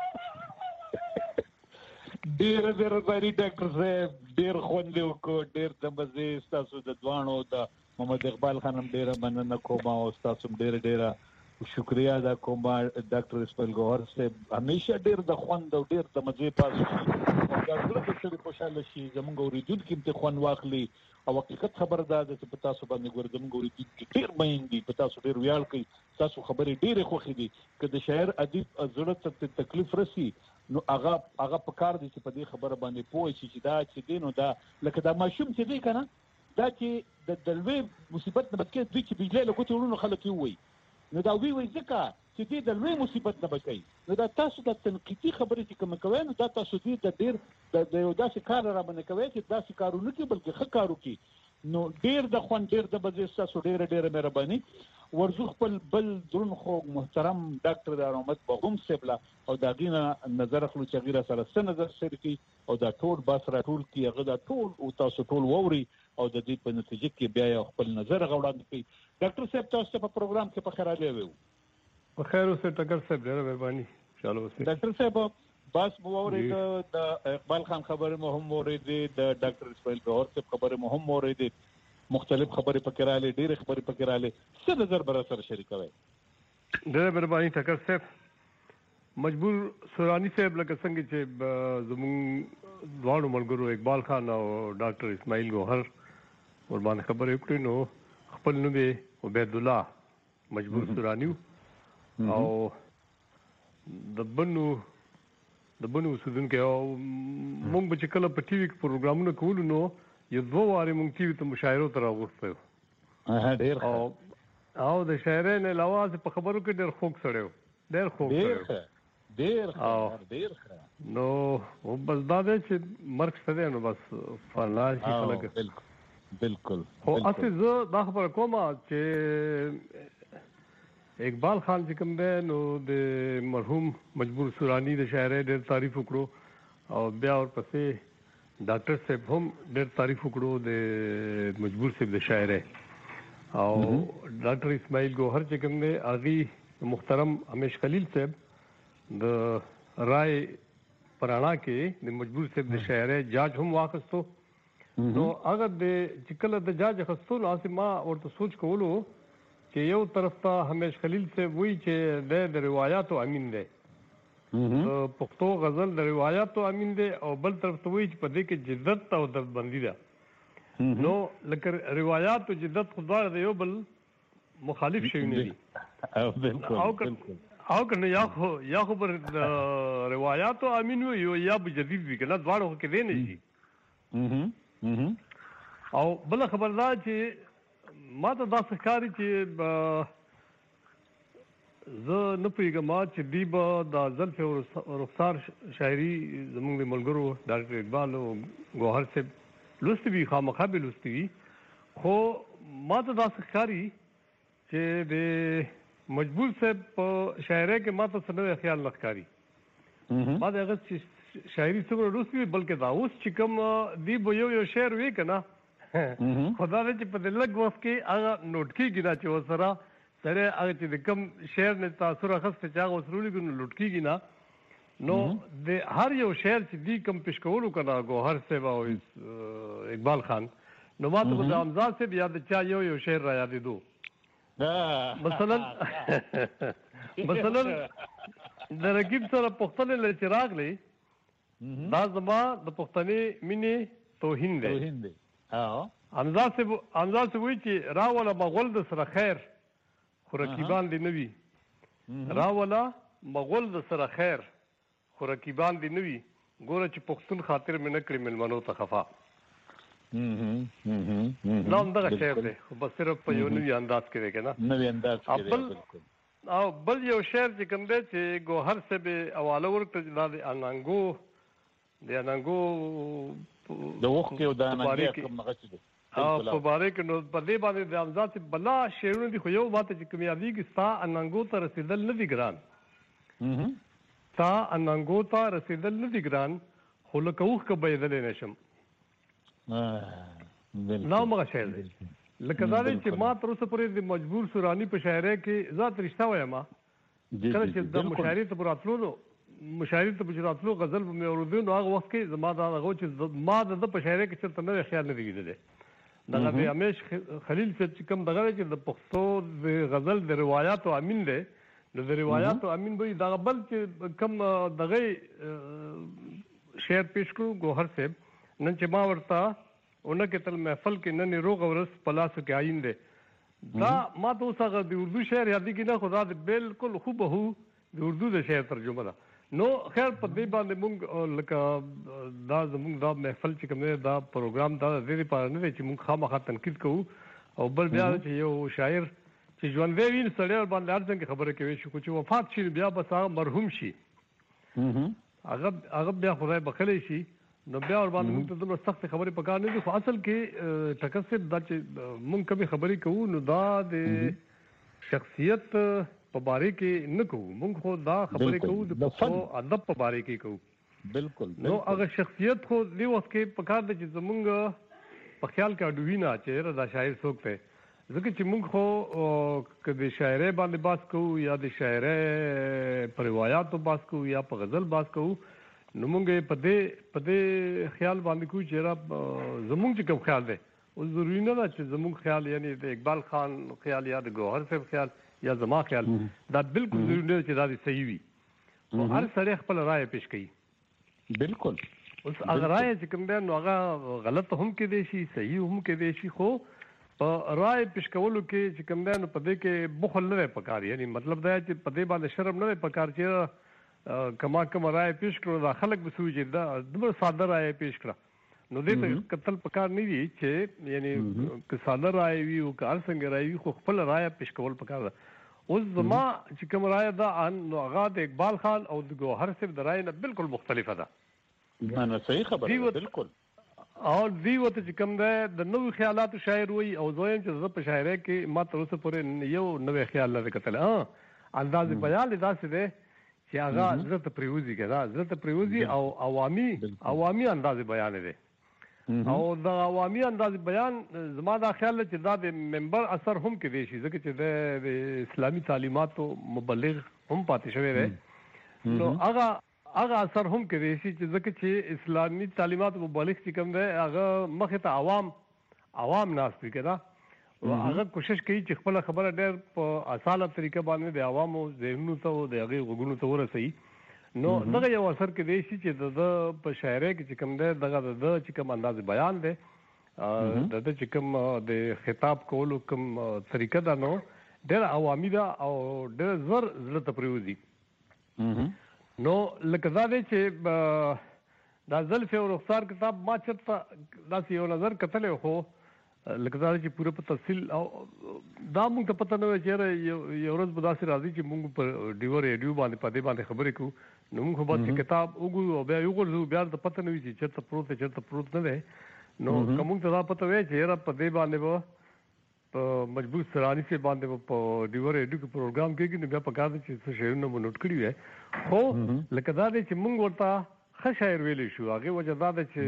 ډېر مهرباني ډاکټر صاحب ډېر خوند یې وکړو ډېر د مزې ستاسو د دواړو د محمد اقبال خان هم ډېره مننه کوم او ستاسو هم ډېره ډېره شکریه ادا کوم ډاکټر اسماعیل ګوهر صاحب همیشه ډېر د خوند او ډېر د مزې پاس دا زړه د سړي خوشاله شي زمونږ اوریدونکي هم ته خوند واخلي او حقیقت خبره دا ده چې په تاسو باندې ګور زمونږ اوریدونکي ډېر مین دي په تاسو ډېر ویاړ کوي تاسو خبرې ډېرې خوښې دي که د شاعر ادیب زړه ته تکلیف رسي نو هغه هغه په کار دي چې په دې خبره باندې پوه شي چې دا چې دی نو دا لکه دا ماشوم چې دی که نه دا چې د د لوی مصیبت نه بچ دوی چې بجلی له ګوتې وړو نو خلک یې ووایي نو دا وی وایي ځکه چې دې د لوی مصیبت نه بچوي نو دا تاسو د تنقیدي خبرې چې کومه کوئ نو دا تاسو دې د ډېر د یو داسې کار را باندې کوئ چې داسې کار ونه کړي بلکې ښه کار وکړي نو ډېر د خوند ډېر د به ستاسو ډېره ډېره مهرباني ورزو خپل بل درون خوږ محترم ډاکټر دار محمد بغوم صاحب له او د هغې نه نظر اخلو چې هغې را سره څه نظر شریک کړي او دا ټول بس را ټول کړي هغه دا ټول او تاسو ټول واوري او د دې په نتیجه کې بیا یو خپل نظر هغه وړاندې کوي ډاکټر صاحب تاسو ته په پروګرام کې په خیر راغلی وو په خیر اوسئ ټکر صاحب ډېره مهرباني چالو اوسئ ډاکټر صاحب بس مو واورېده د اقبال خان خبرې مو هم واورېدې د ډاکټر اسماعیل ګوهر صاحب خبرې مو هم واورېدې مختلف خبرې پکې راغلې ډېرې خبرې پکې راغلې څه نظر به را سره شریکوئ ډېره مهرباني ټکر صاحب مجبور سوراني صاحب لکه څنګه چې زموږ دواړو ملګرو اقبال خان او ډاکټر اسماعیل ګوهر ورباندې خبرې وکړې نو خپل نوم یې عبید الله مجبور سوراني او د بنو د بنو اوسېدونکی او موږ به چې کله په ټي وي کې پروګرامونه کولو نو یو دوه وارې موږ ټي وي ته مشاعرو ته راغوښتی ډېر او د شاعرۍ نه علاوه په خبرو کې ډېر خوږ سړی و ډېر خوږ سړی ډېر ډېر ښه نو بس دا دی چې مرګ شته دی نو بس فنا شي خلک بالکل خو اصل زه دا خبره کوم چې اقبال خان چې کوم دی نو د مرحوم مجبور سوراني د شاعرۍ ډېر تعریف وکړو او بیا ورپسې ډاکټر صاحب هم ډېر تعریف وکړو د مجبور صاحب د شاعرۍ او ډاکټر اسماعیل ګوهر چې کوم دی هغې محترم همیش خلیل صاحب د رای پرانا کې د مجبور صاحب د شاعرۍ جاج هم واخیستو نو هغه د چې کله د جاج اخیستو نو هسې ما ورته سوچ کولو چې یو طرف ته همیش خلیل صاحب وایي چې دی د روایاتو امین دی پښتو غزل د روایاتو امین دی او بل طرف ته وایي چې په دې کې جدت او دربندي ده نو لکه روایات او جدت خو دواړه د یو بل مخالف شیونه دي او کنه یا خو یا خو پر روایاتو امین وي یا به جدید وي کنه دواړه کې دی نه شي او بل خبردار چې ما ته دا ښکاري چې زه نه پوهېږم چې دوی به د زلف او رخسار شاعري زموږ د ملګرو ډاکټر اقبال او ګوهر صاحب لوستي وي خامخا به لوستي وي خو ما ته دا ښکاري چې د مجبور صاحب په شاعرۍ کې ما ته څه نوی خیال نه ښکاري ما د هغه شاعري څومره لوستي وي بلکې دا اوس چې کوم دوی به یو یو شعر وي که نه خو دا دی چې په د لږ وخت کې هغه نوټ کېږي نه چې ورسره سړی هغه چې د کوم شعر نه تاثر اخیستی چې هغه ورسره ولیکي نو لوټ کېږي نه نو د هر یو شعر چې دوی کوم پیش کولو که نه ګوهر صاحب او اقبال خان نو ما ته به د حمزه صاحب یا د چا یو یو شعر را یادېدو مثلا مثلا د رقیب سره پوښتنې لري چې راغلی دا زما د پښتنې مینې توهین دی حمزه صاحب حمزه صاحب وایي چې راوله مغول د سره خیر خو رقیبان دې نه وي راوله مغول د سره خیر خو رقیبان دې نه وي ګوره چې پښتون خاطر مې نه کړي مېلمنو ته خفا دا همدغه شعر دی خو بس صرف په یو نوي انداز کې دی که نه نوي انداز کې او بل یو شعر چې کوم دی چې ګوهر صاحب یې حواله ورکړه دا د انانګو د انانګو د اوښکې او د انانګې کوم هغه چې دی او په باره کې نو په دې باندې د حمزه صاحب بلا شعرونه دي خو یو ماته چې کوم یادېږي ستا انانګو ته رسېدل نه دي ګران ستا انانګو ته رسېدل نه دي ګران خو لکه اوښکه بهېدلی نه شم دا همغه شعر دی لکه دا دی چې ما تر اوسه پورې د مجبور سوراني په شاعرۍ کې ذات رشته وایم کله چې د مشاعرې ته به راتلو نو مشاعرې ته به چې راتلو غزل به مې اورېدو نو هغه وخت کې زما دا هغه چې ما د ده په شاعرۍ کې چېرته نوی خیال نه دی لیدلی دغه د همیش خلیل صاحب چې کوم دغه دی چې د پښتو د غزل د روایاتو امین دی نو د روایاتو امین به وي دغه بل چې کوم دغه شعر پیش کړو ګوهر صاحب نن چې ما ورته اونه کې تل محفل کې نن روغ ورس پلاسو کې آئین دی دا ما ته اوس هغه د اردو شعر یادې کې نه خو دا بالکل خو به د اردو د شعر ترجمه ده نو خیر په دې باندې مونږ لکه دا زمونږ دا محفل چې کوم دی دا پروګرام دا د دې لپاره نه دی چې مونږ خامخا تنقید کوو او بل بیا چې یو شاعر چې ژوندی وي نو سړی باندې هر څنګه خبره کوي شي خو چې وفات شي بیا بس هغه مرحوم شي هغه هغه بیا خدای بخلی شي نو بیا ور باندې موږ ته دومره سخت خبرې پکار نه دي خو اصل کې ټکر صاحب دا چې موږ کومې خبرې کوو نو دا د شخصیت په باره کې نه کوو موږ خو دا خبرې کوو د پښتو ادب په باره کې کوو بالکل نو هغه شخصیت خو دی وخت کې پکار دی چې زمونږ په خیال کې اډوي نه چې دا شاعر څوک دی ځکه چې موږ خو که د شاعرۍ باندې باس کوو یا د شاعرۍ په روایاتو باس کوو یا په غزل باس کوو نو مونږ په دې په دې خیال باندې کوو چې را زمونږ چې کوم خیال دی اوس ضروري نه ده چې زمونږ خیال یعنی د اقبال خان خیال یا د ګوهر صاحب خیال یا زما خیال دا بالکل ضروري نه چې دا صحیح وي خو هر سړی خپل رائے پیش کوي بالکل اوس هغه رائے چې کوم دی نو هغه غلط هم کېدی شي صحیح هم کېدی شي خو په رائے پیش کولو کې چې کوم دی نو په دې کې بخل نه پکار یعنی مطلب دا چې په دې باندې شرم نه پکار چې کما کوم رائے پیش کړو دا خلک به سوچي دا دومره ساده رائے پیش کړه نو دې ته قتل پکار نه دي چې یعنی که ساده رائے وي او کار څنګه رائے وي خو خپل رائے پیش کول پکار ده اوس زما چې کوم رائے دا نو هغه د اقبال خان او د ګوهر صاحب د رائے نه بالکل مختلفه ده نه نه صحیح خبره ده بالکل او دی وته چې کوم ده د نوو خیالاتو شاعر وي او زویم چې زه په شاعرۍ کې ما تر اوسه پورې یو نوې خیال نه کتل ها انداز بیان داسې ده چې هغه زړه ته پریوزي کړه زړه ته پریوزي او عوامي عوامي انداز بیان دی او د عوامي انداز بیان زما دا خیال چې دا د منبر اثر هم کې دی شي ځکه چې د اسلامي تعلیماتو مبلغ هم پاتې شوی دی نو هغه هغه اثر هم کې دی چې ځکه چې اسلامي تعلیماتو مبلغ چې کوم دی هغه مخې ته عوام عوام ناست دي کړه او هغه کوشش کوي چې خپل خبره ډېر په اسانه طریقه باندې د عوامو ذهنونو ته د هغه غوګونو ته ورسوي نو دغه یو اثر کې دی چې د په شاعرۍ کې چې کوم دی دغه د چې کوم انداز بیان دی د چې کوم د خطاب کولو کوم طریقه ده نو ډېر عوامي ده او ډېر زر زړه ته پریوزي نو لکه دا دی چې دا زلف او رخسار کتاب ما چېرته داسې یو نظر کتلی خو لکه دا چې پوره په تفصیل او دا موږ ته پته نه وي چې یو ورځ به داسې راځي چې موږ په ډیو ریډیو باندې په دې باندې خبرې کوو نو موږ خو بس کتاب وګورو او بیا یو ګورځو بیا د پته نه وي چې چېرته پروت دی چېرته پروت نه دی نو که موږ ته دا پته وی چې یاره په دې باندې به په مجبور سراني سي باندې په ډیو ریډیو کې پروګرام کېږي نو بیا پکار دی چې څه شعرونه مو نوټ کړي وي خو لکه دا دی چې موږ ورته ښه شاعر ویلی شو هغې وجه دا ده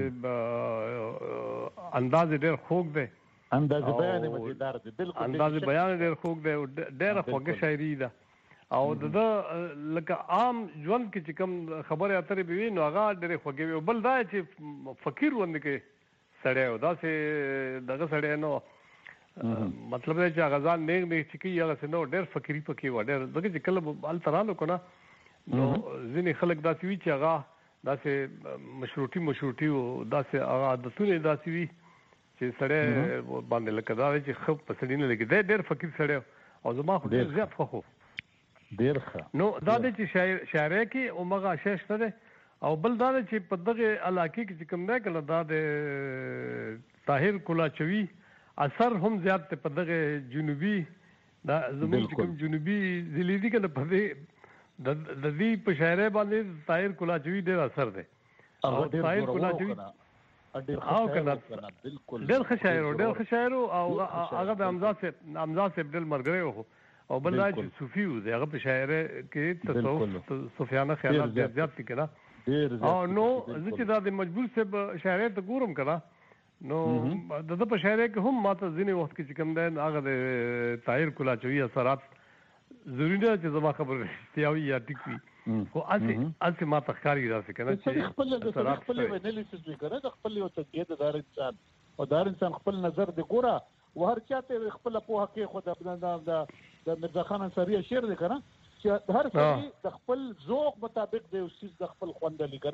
چې انداز ډېر خوږ دی انداز بیان مزیدار دی بالکل انداز بیان ډېر خوږ دی او ډېره خوږه شاعري ده او د ده لکه عام ژوند کې چې کوم خبرې اترې به وي نو هغه ډېرې خوږې وي او بل دا چې فقیر غوندې کې سړی و داسې دغه سړی نو مطلب دی چې هغه ځان نیغ نیغ چې کوي هغسې نو ډېر فقیري پکې وه ډېر ځکه چې کله به هلته رالو که نه نو ځینې خلک داسې وي چې هغه داسې مشروطي مشروطي و داسې هغه عادتونه یې داسې وي چې سړی باندې لکه دا دی چې ښه په سړي نه لګي دی ډېر فقیر سړی او زما خو ډېر زیات خوښ و ډېر ښه نو دا دی چې شاعر شاعرۍ کې همغه شی شته دی او بل دا دی چې په دغې علاقې کې چې کوم دی که نه دا د طاهر کولاچوي اثر هم زیات دی په دغې جنوبي دا زموږ چې کوم جنوبي ضلعې دي که نه په دې د دې په شاعرۍ باندې طاهر کولاچوي ډېر اثر دی او طاهر کولاچوي او کنه ډېر ښه شاعر و ډېر ښه شاعر و او هغه د حمزه صاحب حمزه صاحب ډېر ملګری و او بل دا چې صوفي و د هغه په شاعرۍ کې تصوف صوفیانه خیالات ډېر زیات دي که نه او نو زه چې دا د مجبور صاحب شاعرۍ ته ګورم که نه نو د ده په شاعرۍ کې هم ما ته ځینې وخت کې چې کوم دی هغه د طاهر کولاچوي اثرات ضروري نه چې زما خبره رښتیا وي یا ټیک وي خو هسې هسې ما ته ښکاري داسې که نه چې خپل د خپل انالیسس وي که نه د خپل یو تجزیه د هر انسان او د هر انسان خپل نظر دی ګوره و هر چا ته خپله پوهه کېښوده د میرزا خان انصاري شعر دی که نه چې هر سړي د خپل ذوق مطابق د یو څیز د خپل خوندلي که نه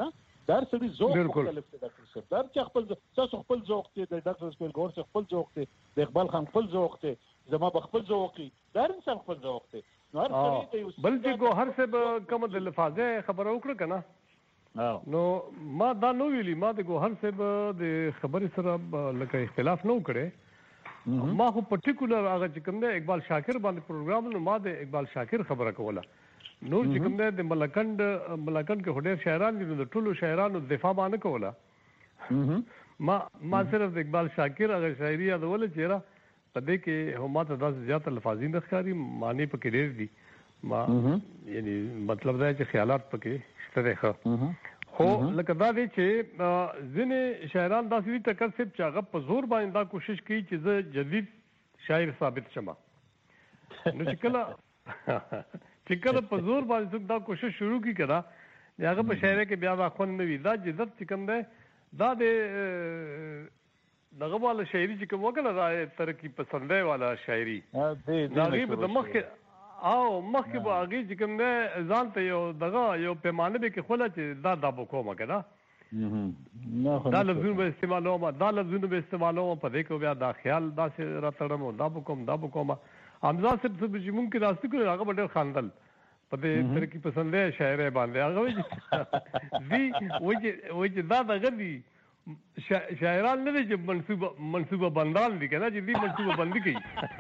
دا سړي ذوق مختلف دی ډاکټر صاحب دا چې خپل تاسو خپل ذوق دی د ډاکټر سپیل ګور څخه خپل ذوق دی د اقبال خان خپل ذوق دی زما په خپل ذوق دی دا انسان خپل ذوق دی نو هر سړي ته بل چې ګوهر صاحب کوم د لفاظه خبره وکړه کنه نو ما دا نو ویلي ما د ګوهر صاحب د خبرې سره لکه اختلاف نه وکړي ما خو پرټیکولر هغه چې کوم دی اقبال شاکر باندې پروګرام نو ما د اقبال شاکر خبره کوله نو چې کوم دی د ملکند ملکند کې هډیر شاعران دي نو د ټولو شاعرانو دفاع باندې کوله ما ما صرف د اقبال شاکر هغه شاعري یادول چې را په دې کې هم ماته داسې زیات الفاظي نه ښکاري معنی پکې ډېر دي ما یعنی مطلب دا چې خیالات پکې شته ښه خو لکه دا دی چې ځینې شاعران داسې دي ټکر صاحب چې هغه په زور باندې دا کوشش کوي چې زه جدید شاعر ثابت شم نو چې کله چې کله په زور باندې څوک دا کوشش شروع کی کړه هغه په شاعرۍ کې بیا دا خون نه وي دا جدت چې کوم دی دا د دغه والا شاعري چې کوم وکړه دا ترقی پسندۍ والا شاعري دا غي په مخکې او مخکې به هغه چې کوم دی ځان ته یو دغه یو پیمانه به کې خوله چې دا دا وکوم کنه دا لفظونه به استعمالوم دا لفظونه به استعمالوم په دې کې بیا دا خیال دا سره راټړم دا وکوم دا وکوم حمزه صاحب چې ممکن راستي کړو هغه ډېر خاندل په دې ترقی پسندۍ شاعرۍ باندې هغه دی وایي چې دا دغه دي شاعران نه دي چې منصوبه منصوبه بندان دي کنه چې دې منصوبه بندي کوي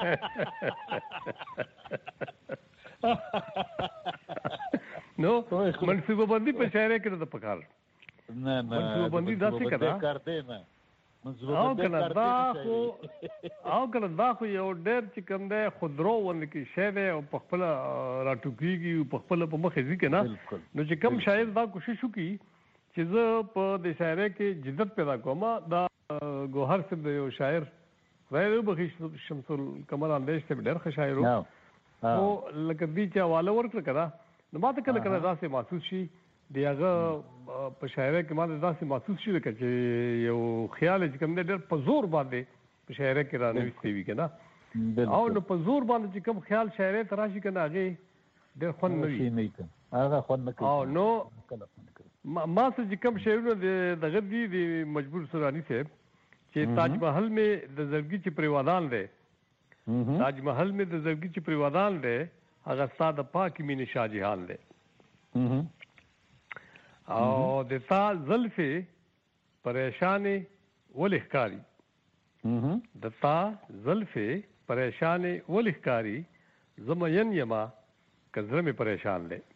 نو منصوبه بندي په شاعرۍ کې د پکار نه نه منصوبه بندي دا څه کوي کارته نه او کنه دا خو او کنه دا خو یو ډېر چې کوم دی خودرو ونه کې شی دی او په خپل راټوکېږي په خپل په مخې ځي کنه نو چې کوم شاعر دا کوشش وکړي چې زه په د شاعرۍ کې جدت پیدا کوم دا ګوهر صاحب د یو شاعر خدای دې وبخښي شمس القمر اندیش ته ډېر ښه شاعر و او لکه دې چې حواله ورکړه کنه نو ما ته کله کله داسې محسوس شي دی هغه په شاعرۍ کې ما داسې محسوس شي لکه چې یو خیال چې کوم دی ډېر په زور باندې په شاعرۍ کې رانویستی وي که نه او نو په زور باندې چې کوم خیال شاعرۍ ته راشي که نه هغې ډېر خوند نه وي هغه خوند نه کوي او نو ما څه چې کوم شعرونه د دغه دي د مجبور سوراني صاحب چې تاج محل مې د زړګي چې پرې ودان دی تاج محل مې د زړګي چې پرې ودان دی هغه ستا د پاکې مینې شاه جهان دی او د تا زلفې پریشانې ولې ښکاري د تا زلفې پریشانې ولې ښکاري زه مین یما که زړه مې پریشان دی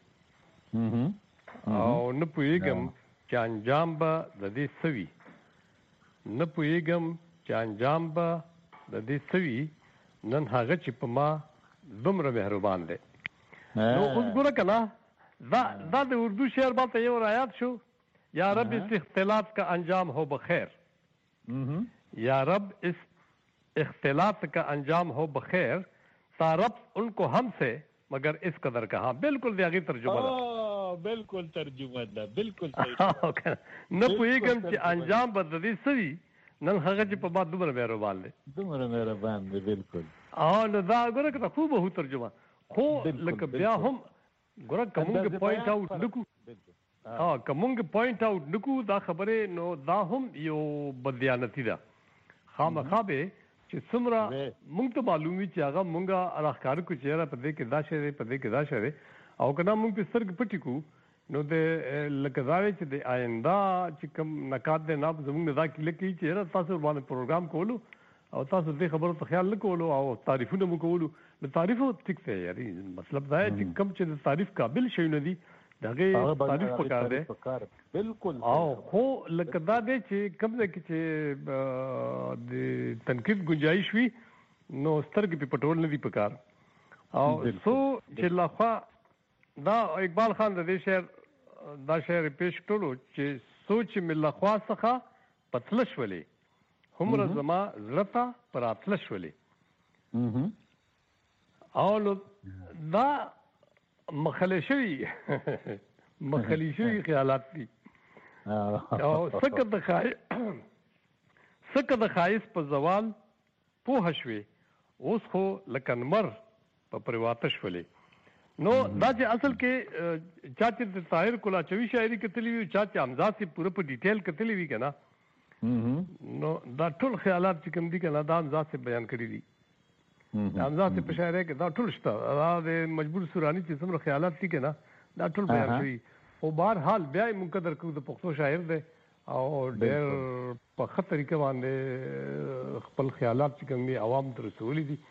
او نه پوهېږم چې انجام به د دې څه وي نه پوهېږم چې انجام به د دې څه وي نن هغه چې په ما دومره مهربان دی نو اوس ګوره که نه دا دا د اردو شعر باندې یو رایات شو یا رب اس اختلاط کا انجام ہو بخیر یا رب اس اختلاط کا انجام ہو بخیر تعارف ان کو ہم سے مگر اس قدر کہاں بالکل دیاغی ترجمه ده بالکل ترجمه ده بالکل نه پوهېږم چې انجام به د دې څه وي نن هغه چې په ما دومره مهربان دی دومره مهربان دی بالکل او نو دا ګوره که خو به ترجمه خو لکه بیا هم ګوره کومګ پوینټ اوټ نکو ها کومګ پوینټ اوټ نکو دا خبره نو دا هم یو بدیانتی ده خامخا به چې څومره مونږ ته معلومي چې هغه مونږه راخکار کو چیرې په دې کې دا شی په دې کې دا شی او کله مونږ په سترګ پټی کو نو د لکزاوی چې د آینده چې کوم نکات د ناب زموږ دا کې لکه چې تاسو باندې پروګرام کولو او تاسو دې خبرو ته خیال نکولو او تعریفونه مو کولو د تعریفو ټیک ته یاري مطلب دا چې کوم چې د تعریف قابل شي نه دي دغه تعریف پکار دی بالکل او خو لکه دا دی چې کوم ځای کې چې د تنقید گنجائش وي نو سترګې په پټول نه دي پکار او سو چې لخوا دا اقبال خان د دې شعر دا شعر پیش کړو چې سوچ مې لخوا څخه پتل شولې همره زما زړه پر اتل شولې او نو دا مخلي شوي مخلي شوي خیالات دي او سکه د خای سکه د خایس په زوال پوه شوي اوس خو لکه نمر په پرواته شولې نو دا چې اصل کې چا چې طاهر کولا چوي شاعري کتلی وي چا چې حمزه سي پوره په ډیټیل کتلی وي کنه نو دا ټول خیالات چې کوم دي کنه دا حمزه سي بیان کړی دي حمزه سي په شاعري کې دا ټول شته دا د مجبور سورانی چې څومره خیالات دي کنه دا ټول بیان کړی او بهر حال بیا مقدر کو د پښتو شاعر دی او ډېر په خطر طریقه باندې خپل خیالات چې کوم دي عوام ته رسولي دي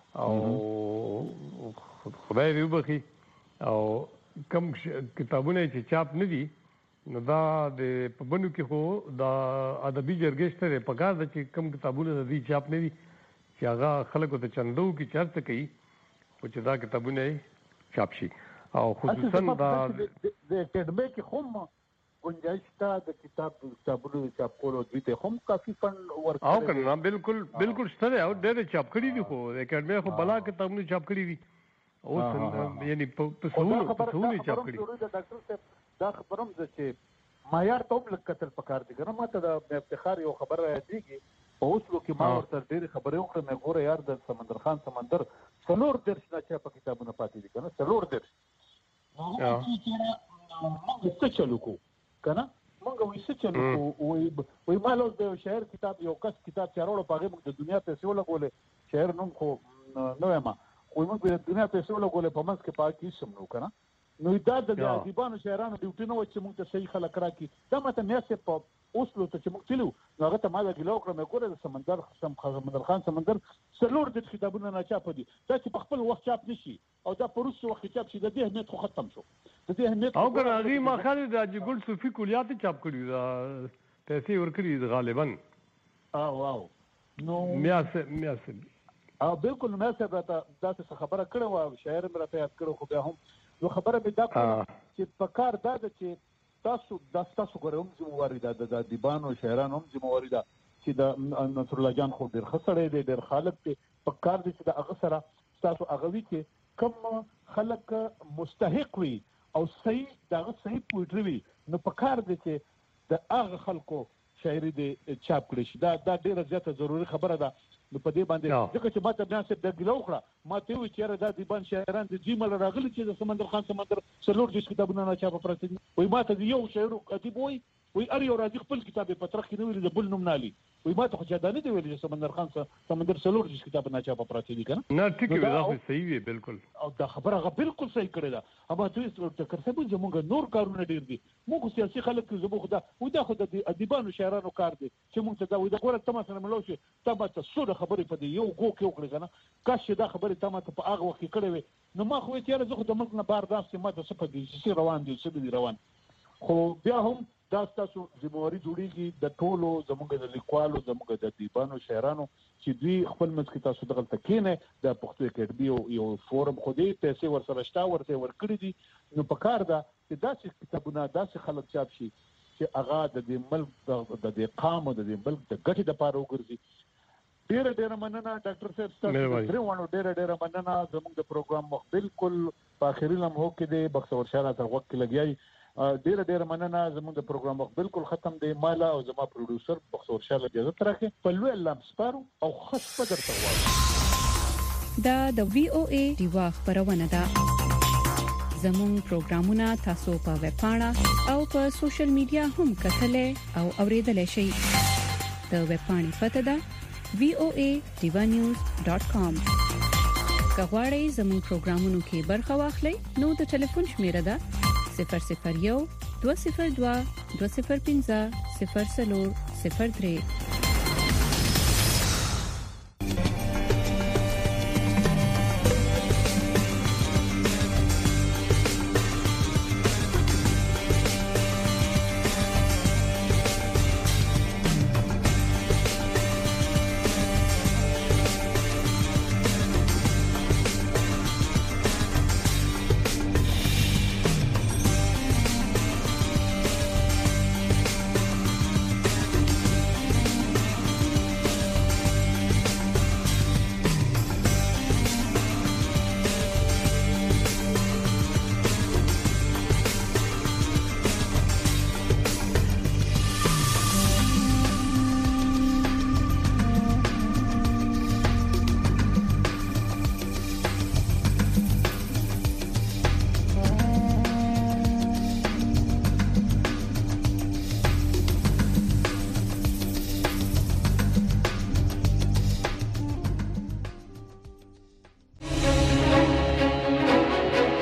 او خدای دې وبخي او کم کتابونه چې چاپ نه دي نو دا د په بنو کې خو دا ادبي جرګې شته په کار د چې کم کتابونه د دې چاپ نه دي چې هغه خلکو ته چندو کې چرته کوي او چې دا کتابونه چاپ شي او خصوصا دا د اکیډمي کې هم گنجائش تا د کتاب کتابونو چاپ کولو دوی ته هم کافي فند ورکړي او کنه بالکل بالکل شته او ډېر چاپ کړي دي خو د اکیډمي خو بلا کتابونه چاپ کړي دي او یعنی په څونو په څونو چاپ کړي دا ډاکټر صاحب دا خبرم چې معیار ته هم لکتل پکار دي کنه ماته د افتخار یو خبر راځيږي په اوسلو کې ما ورته ډېر خبرې وکړې مې ګوره یار د سمندر خان سمندر څلور درس نه چا په کتابونه پاتې دي کنه څلور درس نو موږ څه چلو کو کنه موږ وایو څه چلو کو وای وای مالو د شاعر کتاب یو کس کتاب چارولو پاغه موږ د دنیا پیسې ولګولې شاعر نوم خو نو ما خو موږ د دنیا پیسې ولګولې په منځ کې پاکي سم نو کنه نو دا د ادیبانو شاعرانو ډیوټي نو چې موږ ته صحیح خلک راکې دا ماته میاسه په اوسلو ته چې موږ تلو نو هغه ته ما د ګلو کړم ګوره د سمندر سم سمندر خان سمندر څلور د کتابونو نه چاپ دي دا چې په خپل وخت چاپ نشي او دا په روسي وخت چاپ شي د دې اهمیت خو ختم شو د دې اهمیت او کنه هغه ما خالد د ګل صوفي کلیات چاپ کړی دا پیسې ورکړي غالبا او واو نو میاسه میاسه او بالکل میاسه دا تاسو خبره کړو او شاعر مې راته یاد کړو خو بیا هم نو خبره به دا چې په کار دا چې تاسو د تاسو ګورم ذمہواری ده د ادیبانو شاعرانو هم ذمہواری ده چې د نصر الله جان خو ډېر خسرې دی ډېر خالق دی په کار دي چې د هغه سره تاسو هغه وی چې کوم خلک مستحق وي او صحیح دغه صحیح پویټری وي نو په کار دي چې د هغه خلکو شاعري دی چاپ کړي شي دا دا ډېره زیاته ضروری خبره ده نو په دې باندې ځکه چې ماته بیا څه د ګلو کړه ماته وی چې دا دیبان شاعران د جیمل راغلي چې د سمندر خان سمندر څلور د کتابونو نه چاپ پراته دي وای ماته یو شاعر ادیب وای وای ار یو راځي خپل کتاب په ترخ کې نو د بل نوم نالي وای ماته خو چا دا نه دی ویل چې سمندر خان سمندر څلور د کتاب نه چاپ پراته دي کنه نه ټیک وی دا صحیح وی بالکل او دا خبره غو بالکل صحیح کړی دا اما دوی څه کړ څه موږ نور کارونه ډیر دي موږ سیاسي خلک زبو خدا وای دا خو د ادیبانو شاعرانو کار دي چې موږ ته دا وای دا ګوره تاسو سره ملو شي تاسو څه خبرې په دې یو ګو کې وکړه کنه کاش دا خبرې تاسو په هغه وخت کې کړې وي نو ما خو یې زه خو د ملک نه بار داسې ما د څه په دې چې روان دي څه دي روان خو بیا هم دا تاسو ذمہواری جوړیږي د ټولو زموږ د لیکوالو زموږ د ادیبانو شاعرانو چې دوی خپل مڅ کې تاسو دغه تکینه د پښتو اکیډمي یو فورم خو دې پیسې ورسره شتا ورته ورکړي دي نو په کار ده چې داسې کتابونه داسې خلک چاپ شي چې هغه د دې ملک د دې قام او د دې ملک د ګټې لپاره وګرځي ډېر ډېر مننه ډاکټر صاحب تاسو درې وانه ډېر ډېر مننه زموږ د پروګرام مخ بالکل په اخري لمحو کې د بکسور شاعر تر وخت کې لګیای ډېر ډېر مننه زموږ د پروګرام مخ بالکل ختم دی مالا او زما پروډوسر بکسور شاعر اجازه ترکه په لوی الله سپارو او خاص پدر ته وایي دا د وی او ای دیوا خبرونه ده زموږ پروګرامونه تاسو په ویب پاڼه او په سوشل میډیا هم کتلې او اوریدلای شئ د ویب پاڼې پته ده وی او ای دیوا نیوز ډاٹ کام کغواړئ زموږ پروګرامونو کې برخه واخلئ نو د ټلیفون شمیره ده صفر صفر یو دوه صفر دوه دوه صفر پنځه صفر صفر صفر درې